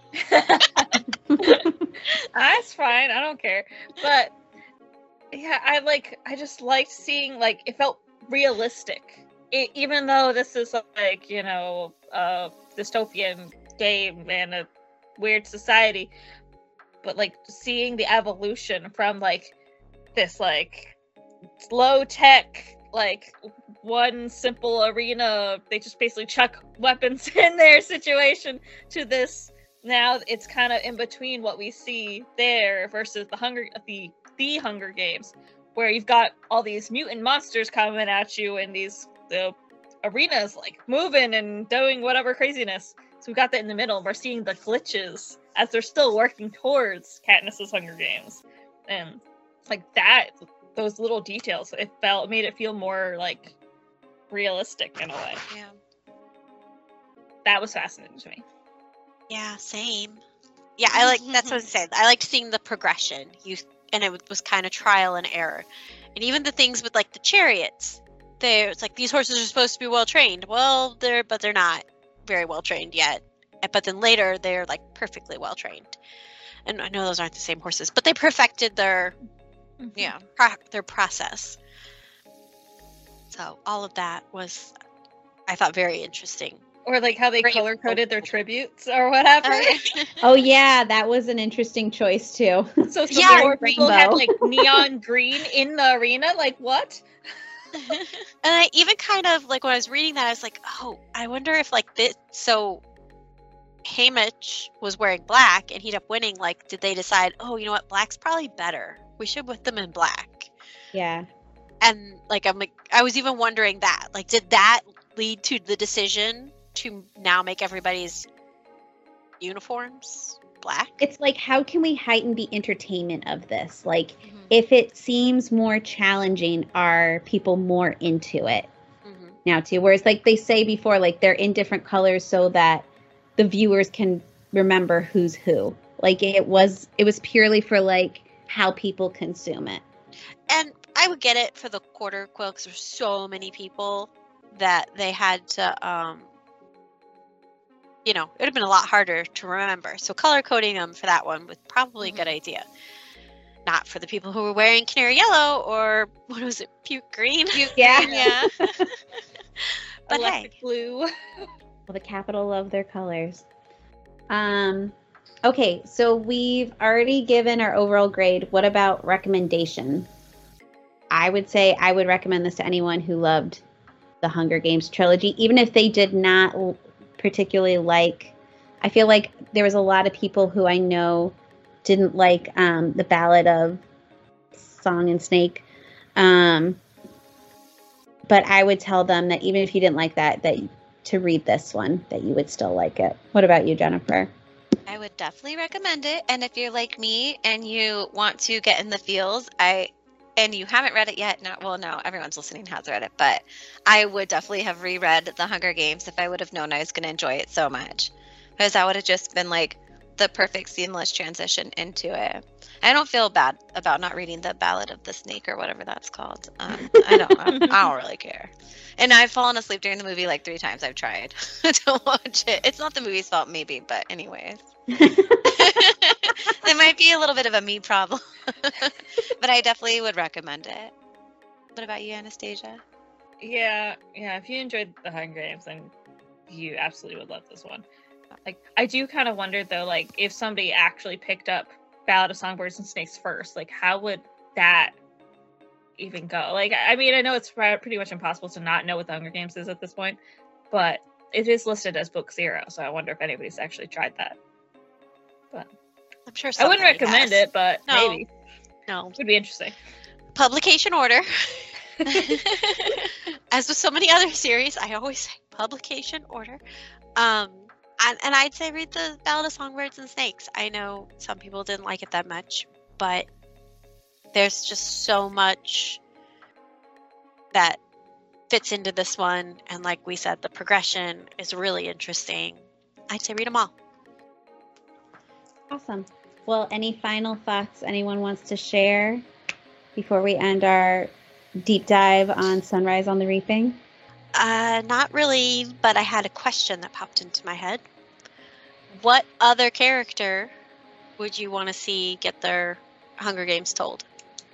That's fine. I don't care. But yeah, I just liked seeing like it felt realistic. Even though this is like, a dystopian game and a weird society, but like seeing the evolution from like this like low tech like one simple arena, they just basically chuck weapons in their situation, to this now it's kind of in between what we see there versus the Hunger Games, where you've got all these mutant monsters coming at you and the arenas like moving and doing whatever craziness. So we got that in the middle. We're seeing the glitches as they're still working towards Katniss's Hunger Games, and like that those little details. It made it feel more like realistic in a way. Yeah. That was fascinating to me. Yeah, same. Yeah, that's what I said. I liked seeing the progression. And it was kind of trial and error. And even the things with like the chariots, it's like these horses are supposed to be well trained. Well, they're not very well trained yet. But then later they're like perfectly well trained. And I know those aren't the same horses, but they perfected their their process. So all of that was, I thought, very interesting. Or like how they color-coded their tributes or whatever. Oh yeah, that was an interesting choice too. So some more people had like neon green in the arena. Like what? And I even kind of like when I was reading that, I was like, oh, I wonder if like this. So Haymitch was wearing black and he'd up winning. Like, did they decide, oh, you know what, black's probably better. We should put them in black. Yeah. And like I was even wondering that. Like, did that lead to the decision to now make everybody's uniforms black? It's like, how can we heighten the entertainment of this? Like, if it seems more challenging, are people more into it now too? Whereas like they say before, like they're in different colors so that the viewers can remember who's who. Like it was purely for like how people consume it. And I would get it for the quarter quill because there's so many people that they had to it would have been a lot harder to remember. So color coding them for that one was probably a good idea. Not for the people who were wearing canary yellow or what was it, puke green? Yeah. But electric blue. Well, the capital of their colors. Okay, so we've already given our overall grade. What about recommendation? I would say I would recommend this to anyone who loved the Hunger Games trilogy, even if they did not particularly like. I feel like there was a lot of people who I know didn't like the Ballad of Song and Snake, but I would tell them that even if you didn't like that to read this one, that you would still like it. What about you, Jennifer? I would definitely recommend it. And if you're like me and you want to get in the feels, and you haven't read it yet, no, everyone's listening has read it, but I would definitely have reread The Hunger Games if I would have known I was going to enjoy it so much. Because that would have just been like the perfect seamless transition into it. I don't feel bad about not reading the Ballad of the Snake or whatever that's called. I don't really care. And I've fallen asleep during the movie like 3 times. I've tried to watch it. It's not the movie's fault, maybe, but anyways. It might be a little bit of a me problem. But I definitely would recommend it. What about you, Anastasia? Yeah. If you enjoyed The Hunger Games, then you absolutely would love this one. Like, I do kind of wonder though, like if somebody actually picked up Ballad of Songbirds and Snakes first, like how would that even go? Like, I mean, I know it's pretty much impossible to not know what The Hunger Games is at this point, but it is listed as book 0, so I wonder if anybody's actually tried that. But I'm sure I wouldn't recommend it, but maybe. No. It would be interesting. Publication order. As with so many other series, I always say publication order. And I'd say read the Ballad of Songbirds and Snakes. I know some people didn't like it that much, but there's just so much that fits into this one. And like we said, the progression is really interesting. I'd say read them all. Awesome. Well, any final thoughts anyone wants to share before we end our deep dive on Sunrise on the Reaping? Not really, but I had a question that popped into my head. What other character would you want to see get their Hunger Games told?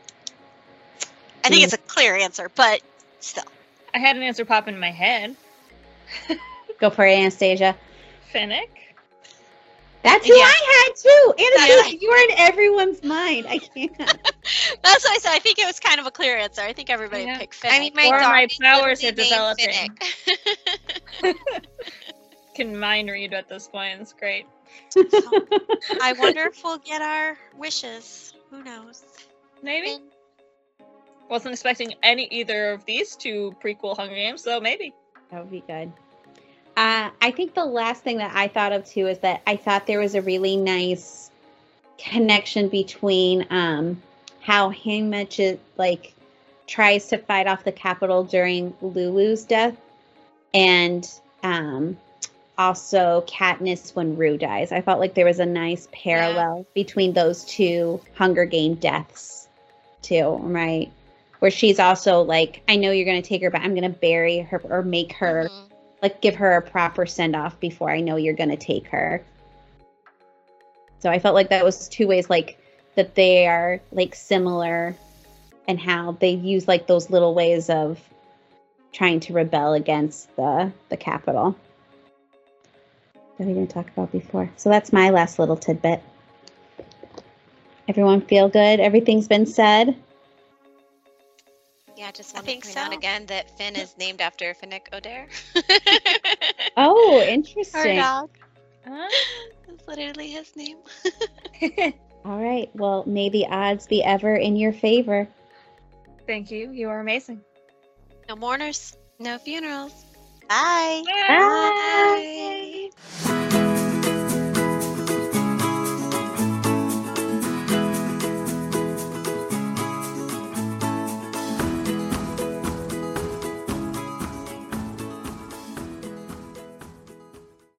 I think it's a clear answer, but still. I had an answer pop in my head. Go for it, Anastasia. Finnick. That's who I had too. Anastasia, you are in everyone's mind. I can't. That's what I said. I think it was kind of a clear answer. I think everybody picked Finnick. I mean, my powers are named developing. Finnick. Can mind read at this point. It's great. I wonder if we'll get our wishes. Who knows? Maybe. Wasn't expecting either of these 2 prequel Hunger Games, so maybe. That would be good. I think the last thing that I thought of too is that I thought there was a really nice connection between how Haymitch like tries to fight off the Capitol during Lulu's death, and also Katniss when Rue dies. I felt like there was a nice parallel between those two Hunger Game deaths too, right? Where she's also like, I know you're going to take her, but I'm going to bury her or make her, like, give her a proper send-off before I know you're going to take her. So I felt like that was two ways, like, that they are, like, similar, and how they use, like, those little ways of trying to rebel against the Capitol that we didn't talk about before. So that's my last little tidbit. Everyone feel good? Everything's been said? Yeah, just want to point out again that Finn is named after Finnick Odair. Oh, interesting. Our dog. That's literally his name. All right. Well, may the odds be ever in your favor. Thank you. You are amazing. No mourners. No funerals. Bye. Bye.